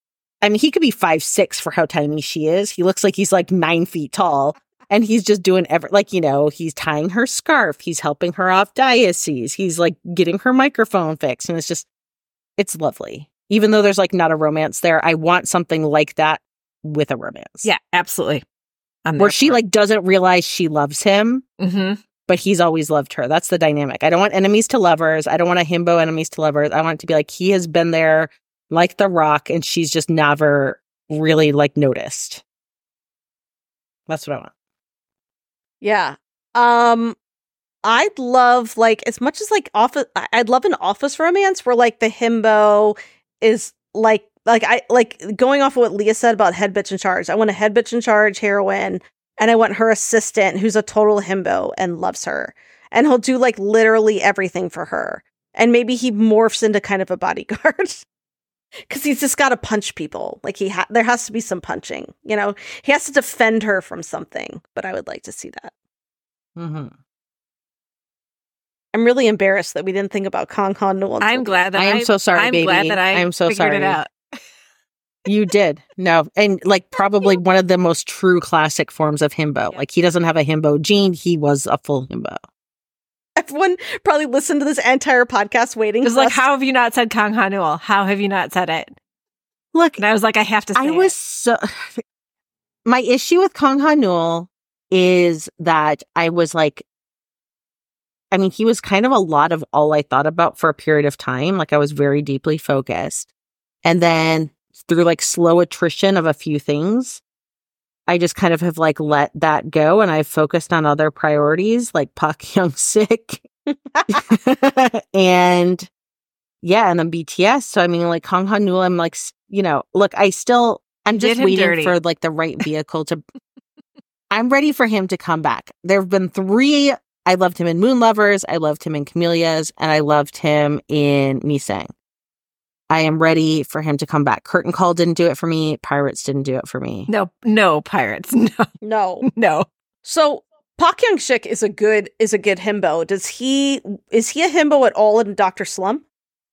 I mean, he could be 5'6" for how tiny she is. He looks like he's like 9 feet tall. And he's just doing he's tying her scarf. He's helping her off diocese. He's like getting her microphone fixed. And it's lovely. Even though there's like not a romance there, I want something like that with a romance. Yeah, absolutely. Where she like doesn't realize she loves him, but he's always loved her. That's the dynamic. I don't want enemies to lovers. I don't want a himbo enemies to lovers. I want it to be like he has been there like The Rock and she's just never really like noticed. That's what I want. Yeah. I'd love like as much as like I'd love an office romance where like the himbo is like I like going off of what Leah said about head bitch in charge. I want a head bitch in charge heroine, and I want her assistant who's a total himbo and loves her. And he'll do like literally everything for her. And maybe he morphs into kind of a bodyguard. Because he's just got to punch people. Like there has to be some punching. You know, he has to defend her from something. But I would like to see that. Mm-hmm. I'm really embarrassed that we didn't think about Kang Ha Newell. I'm glad that I am so sorry, baby. I'm glad that I so figured sorry. it out. You did. No. And like probably one of the most true classic forms of himbo. Like he doesn't have a himbo gene. He was a full himbo. Everyone probably listened to this entire podcast waiting. It's like, how have you not said Kang Ha Newell? How have you not said it? Look, and I was like, I have to say my issue with Kang Ha Newell is that I was like, I mean, he was kind of a lot of all I thought about for a period of time. Like I was very deeply focused. And then through like slow attrition of a few things, I just kind of have like let that go and I've focused on other priorities like Park Young-sik and then BTS. So I mean like Kang Ha Newell, I'm like, you know, look, I'm just waiting for like the right vehicle to, I'm ready for him to come back. There have been 3, I loved him in Moon Lovers, I loved him in Camellias, and I loved him in Misang. I am ready for him to come back. Curtain Call didn't do it for me. Pirates didn't do it for me. No, Pirates. No. So Park Young-sik is a good himbo. Is he a himbo at all in Dr. Slump?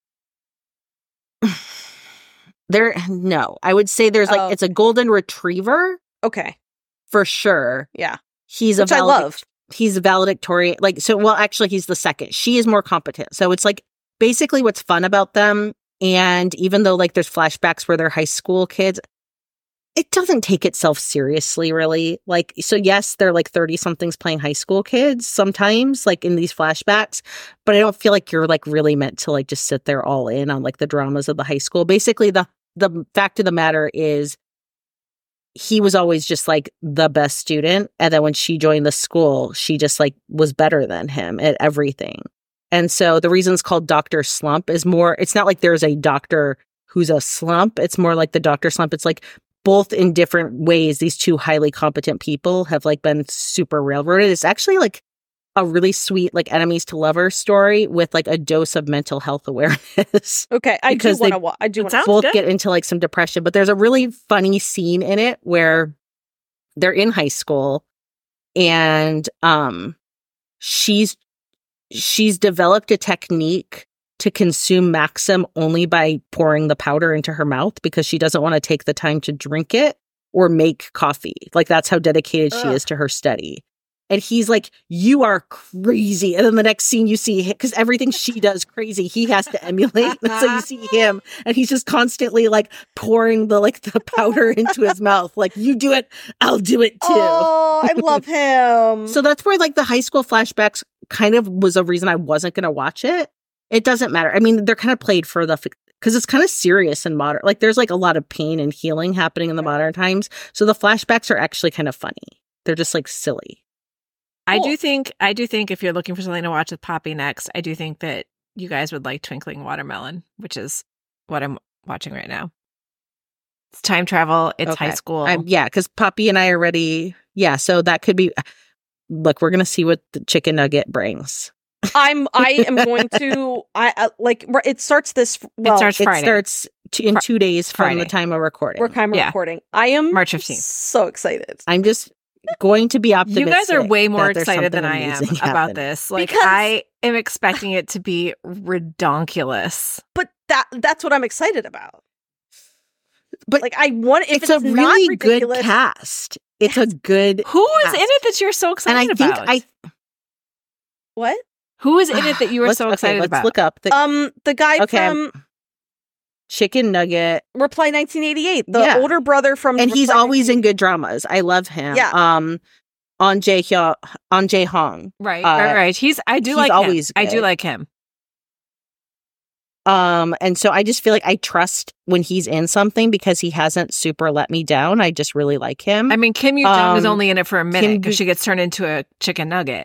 No. I would say there's like it's a golden retriever. Okay. For sure. Yeah. Which I love. He's a valedictorian. Like so well actually he's the second. She is more competent. So it's like basically what's fun about them. And even though like there's flashbacks where they're high school kids, it doesn't take itself seriously, really. Like, so yes, they're like 30-somethings playing high school kids sometimes, like in these flashbacks, but I don't feel like you're like really meant to like just sit there all in on like the dramas of the high school. Basically, the fact of the matter is he was always just like the best student. And then when she joined the school, she just like was better than him at everything. And so the reason it's called Dr. Slump is more, it's not like there's a doctor who's a slump. It's more like the Dr. Slump. It's like both in different ways, these two highly competent people have like been super railroaded. It's actually like a really sweet, like enemies to lovers story with like a dose of mental health awareness. Okay. I do want to both get into like some depression, but there's a really funny scene in it where they're in high school and she's developed a technique to consume Maxim only by pouring the powder into her mouth because she doesn't want to take the time to drink it or make coffee. Like that's how dedicated she is to her study. And he's like, you are crazy. And then the next scene you see, because everything she does crazy, he has to emulate. And so you see him and he's just constantly like pouring the powder into his mouth. Like, you do it, I'll do it too. Oh, I love him. So that's where like the high school flashbacks kind of was a reason I wasn't going to watch it. It doesn't matter. I mean, they're kind of played for because it's kind of serious and modern. Like there's like a lot of pain and healing happening in the modern times. So the flashbacks are actually kind of funny. They're just like silly. Cool. I do think if you're looking for something to watch with Poppy next, I do think that you guys would like Twinkling Watermelon, which is what I'm watching right now. It's time travel. It's high school. Because Poppy and I are ready. Yeah, so that could be. Look, we're gonna see what the chicken nugget brings. I am going to. It starts this. Well, it starts Friday. It starts in 2 days from the time of recording. Recording. I am March 15th. So excited. I'm just going to be optimistic. You guys are way more excited than I am about this. Like, because I am expecting it to be redonkulous. But that's what I'm excited about. but like I want. If it's a really not ridiculous, good cast. It's a good. Who is cast. in it that you're so excited and about? What? Who is in it that you were so excited about? Let's look up the guy from Chicken Nugget. Reply 1988, the older brother from, and he's always in good dramas. I love him. Yeah. On Jae Hong. Right. Right. I do like him. And so I just feel like I trust when he's in something because he hasn't super let me down. I just really like him. I mean, Kim Yoo Jung is only in it for a minute because she gets turned into a chicken nugget.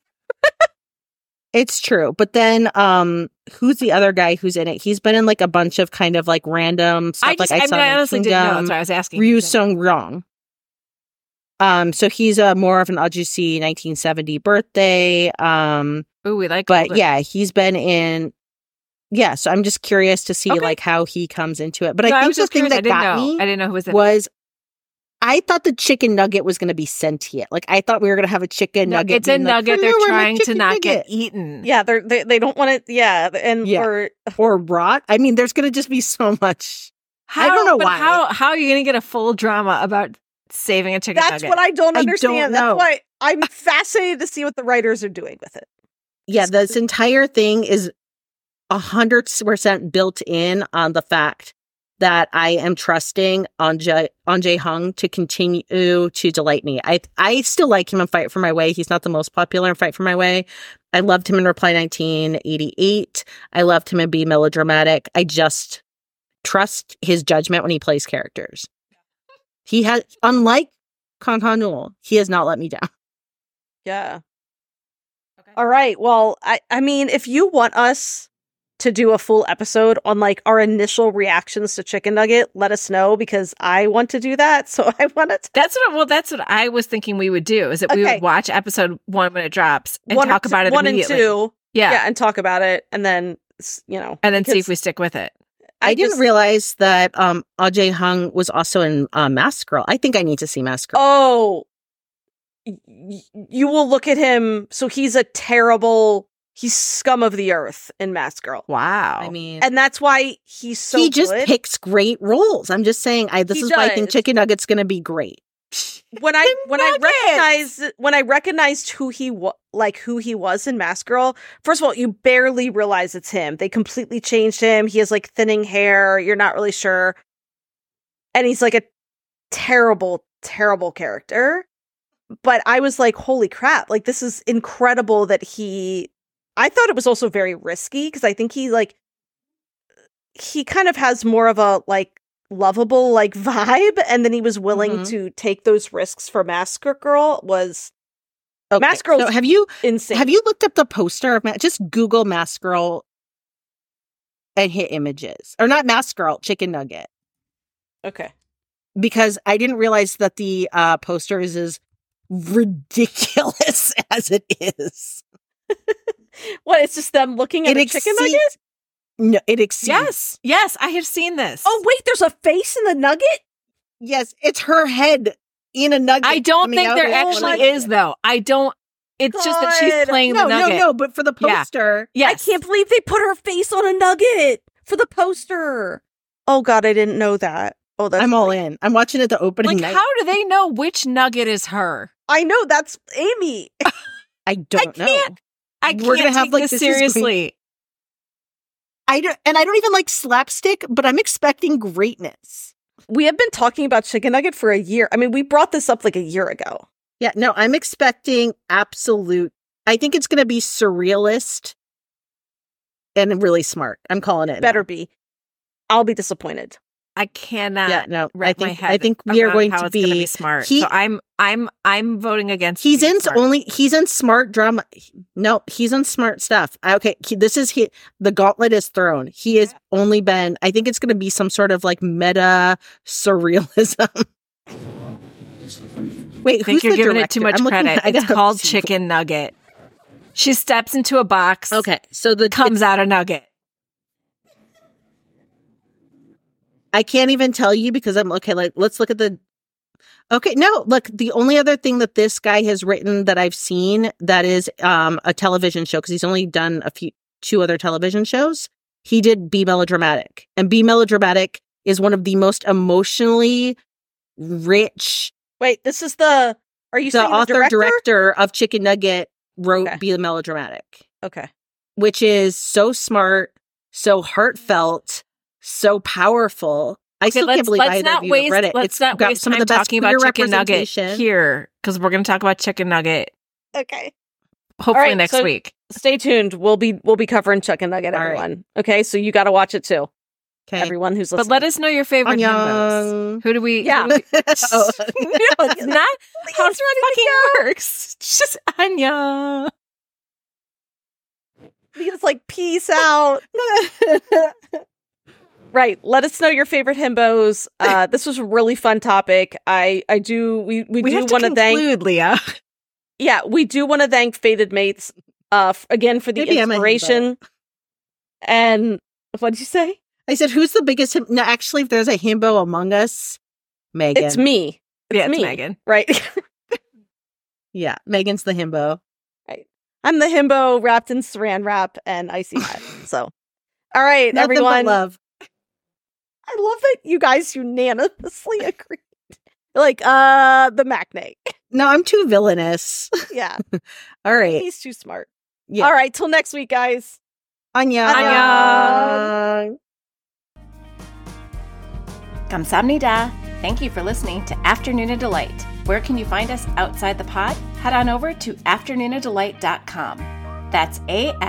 It's true. But then who's the other guy who's in it? He's been in like a bunch of kind of like random stuff. I honestly didn't know. That's why I was asking. Ryu Sung Ryong. So he's more of an Ajusi 1970 birthday. Ooh, we like. But yeah, he's been in. Yeah, so I'm just curious to see like how he comes into it. But I think the thing that got me, I didn't know who was in was I thought the chicken nugget was going to be sentient. Like I thought we were going to have a chicken nugget. It's a nugget. They're trying to not get eaten. Yeah, they don't want it. Yeah, or rot. I mean, there's going to just be so much. I don't know why. How are you going to get a full drama about saving a chicken nugget? That's what I don't understand. That's why I'm fascinated to see what the writers are doing with it. Yeah, this entire thing is 100% built in on the fact that I am trusting on Jae Hong to continue to delight me. I still like him in Fight for My Way. He's not the most popular in Fight for My Way. I loved him in Reply 1988. I loved him in Be Melodramatic. I just trust his judgment when he plays characters. He has, unlike Kang Ha-neul, he has not let me down. Yeah. Okay. All right. Well, I mean, if you want us to do a full episode on like our initial reactions to Chicken Nugget, let us know because I want to do that. So I want to. That's what I was thinking we would do. Is that we would watch episode 1 when it drops and talk about it immediately. 1 and 2, yeah, and talk about it, and then and then see if we stick with it. I didn't realize that Jae Hong was also in Mask Girl. I think I need to see Mask Girl. Oh, you will look at him. So he's he's scum of the earth in Mask Girl. Wow. I mean, and that's why he's so he just picks great roles. I'm just saying, this is why I think Chicken Nugget's going to be great. When I recognized who he was in Mask Girl, first of all, you barely realize it's him. They completely changed him. He has like thinning hair. You're not really sure. And he's like a terrible, terrible character. But I was like, holy crap. Like, this is incredible that I thought it was also very risky because I think he kind of has more of a like lovable like vibe, and then he was willing to take those risks for Mask Girl. Mask Girl? So have you insane? Have you looked up the poster of just Google Mask Girl and hit images, or not Mask Girl, Chicken Nugget? Okay, because I didn't realize that the poster is as ridiculous as it is. What? It's just them looking at a chicken nugget? No, it exceeds. Yes, I have seen this. Oh, wait, there's a face in the nugget? Yes, it's her head in a nugget. I don't think there actually is, though. I don't. It's just that she's playing the nugget. No, but for the poster. Yeah. Yes. I can't believe they put her face on a nugget for the poster. Oh, God, I didn't know that. Oh, I'm all in. I'm watching it the opening night. How do they know which nugget is her? I know, that's Amy. I don't know. I can't take this seriously. I don't even like slapstick, but I'm expecting greatness. We have been talking about Chicken Nugget for a year. I mean, we brought this up like a year ago. Yeah, no, I'm expecting absolute. I think it's going to be surrealist and really smart. I'm calling it. Better be. I'll be disappointed. I cannot. Yeah, no. I think we are going to be smart. So I'm voting against. He's in smart drama. No, he's in smart stuff. Okay, the gauntlet is thrown. He has only been. I think it's going to be some sort of like meta surrealism. Wait, I think you're giving it too much credit. It's called Chicken Nugget. She steps into a box. Okay, so comes out a nugget. I can't even tell you because I'm okay. Like, let's look at the. Okay, no, look. The only other thing that this guy has written that I've seen that is a television show, because he's only done two other television shows. He did Be Melodramatic, and Be Melodramatic is one of the most emotionally rich. Wait, this is the author director of Chicken Nugget wrote Be the Melodramatic. Okay. Which is so smart, so heartfelt, so powerful. I still can't believe I not waste, read it. Let's not waste some of the best talking about Chicken Nugget here, because we're going to talk about Chicken Nugget. Okay. Hopefully next week. Stay tuned. We'll be covering Chicken Nugget, everyone. Right. Okay, so you got to watch it too. Okay. Everyone who's listening. But let us know your favorite himbos. Who do we? Yeah. No, it's not how it fucking works. It's just Anya. He's like, peace out. Right. Let us know your favorite himbos. This was a really fun topic. We do want to thank Leah. Yeah, we do want to thank Fated Mates again for the inspiration. And what did you say? I said, who's the biggest? No, actually, if there's a himbo among us, Megan. It's me. It's Megan. Right. Yeah, Megan's the himbo. Right. I'm the himbo wrapped in saran wrap and icy hot. So, all right, nothing everyone. But love. I love that you guys unanimously agreed. Like, the Macne. No, I'm too villainous. Yeah. All right. He's too smart. Yeah. All right, till next week, guys. Annyeong. Annyeong. Kamsahamnida. Thank you for listening to Afternoon of Delight. Where can you find us outside the pod? Head on over to afternoonadelight.com. That's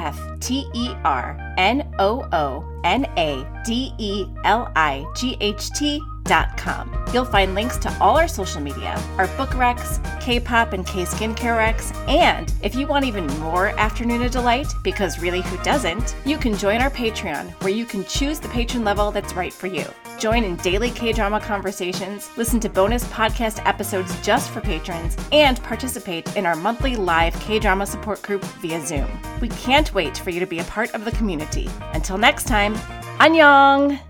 AFTERNOONADELIGHT.com. You'll find links to all our social media, our book recs, K-pop and K-skincare recs, and if you want even more Afternoon of Delight, because really who doesn't, you can join our Patreon, where you can choose the patron level that's right for you. Join in daily K-drama conversations, listen to bonus podcast episodes just for patrons, and participate in our monthly live K-drama support group via Zoom. We can't wait for you to be a part of the community. Until next time, annyeong!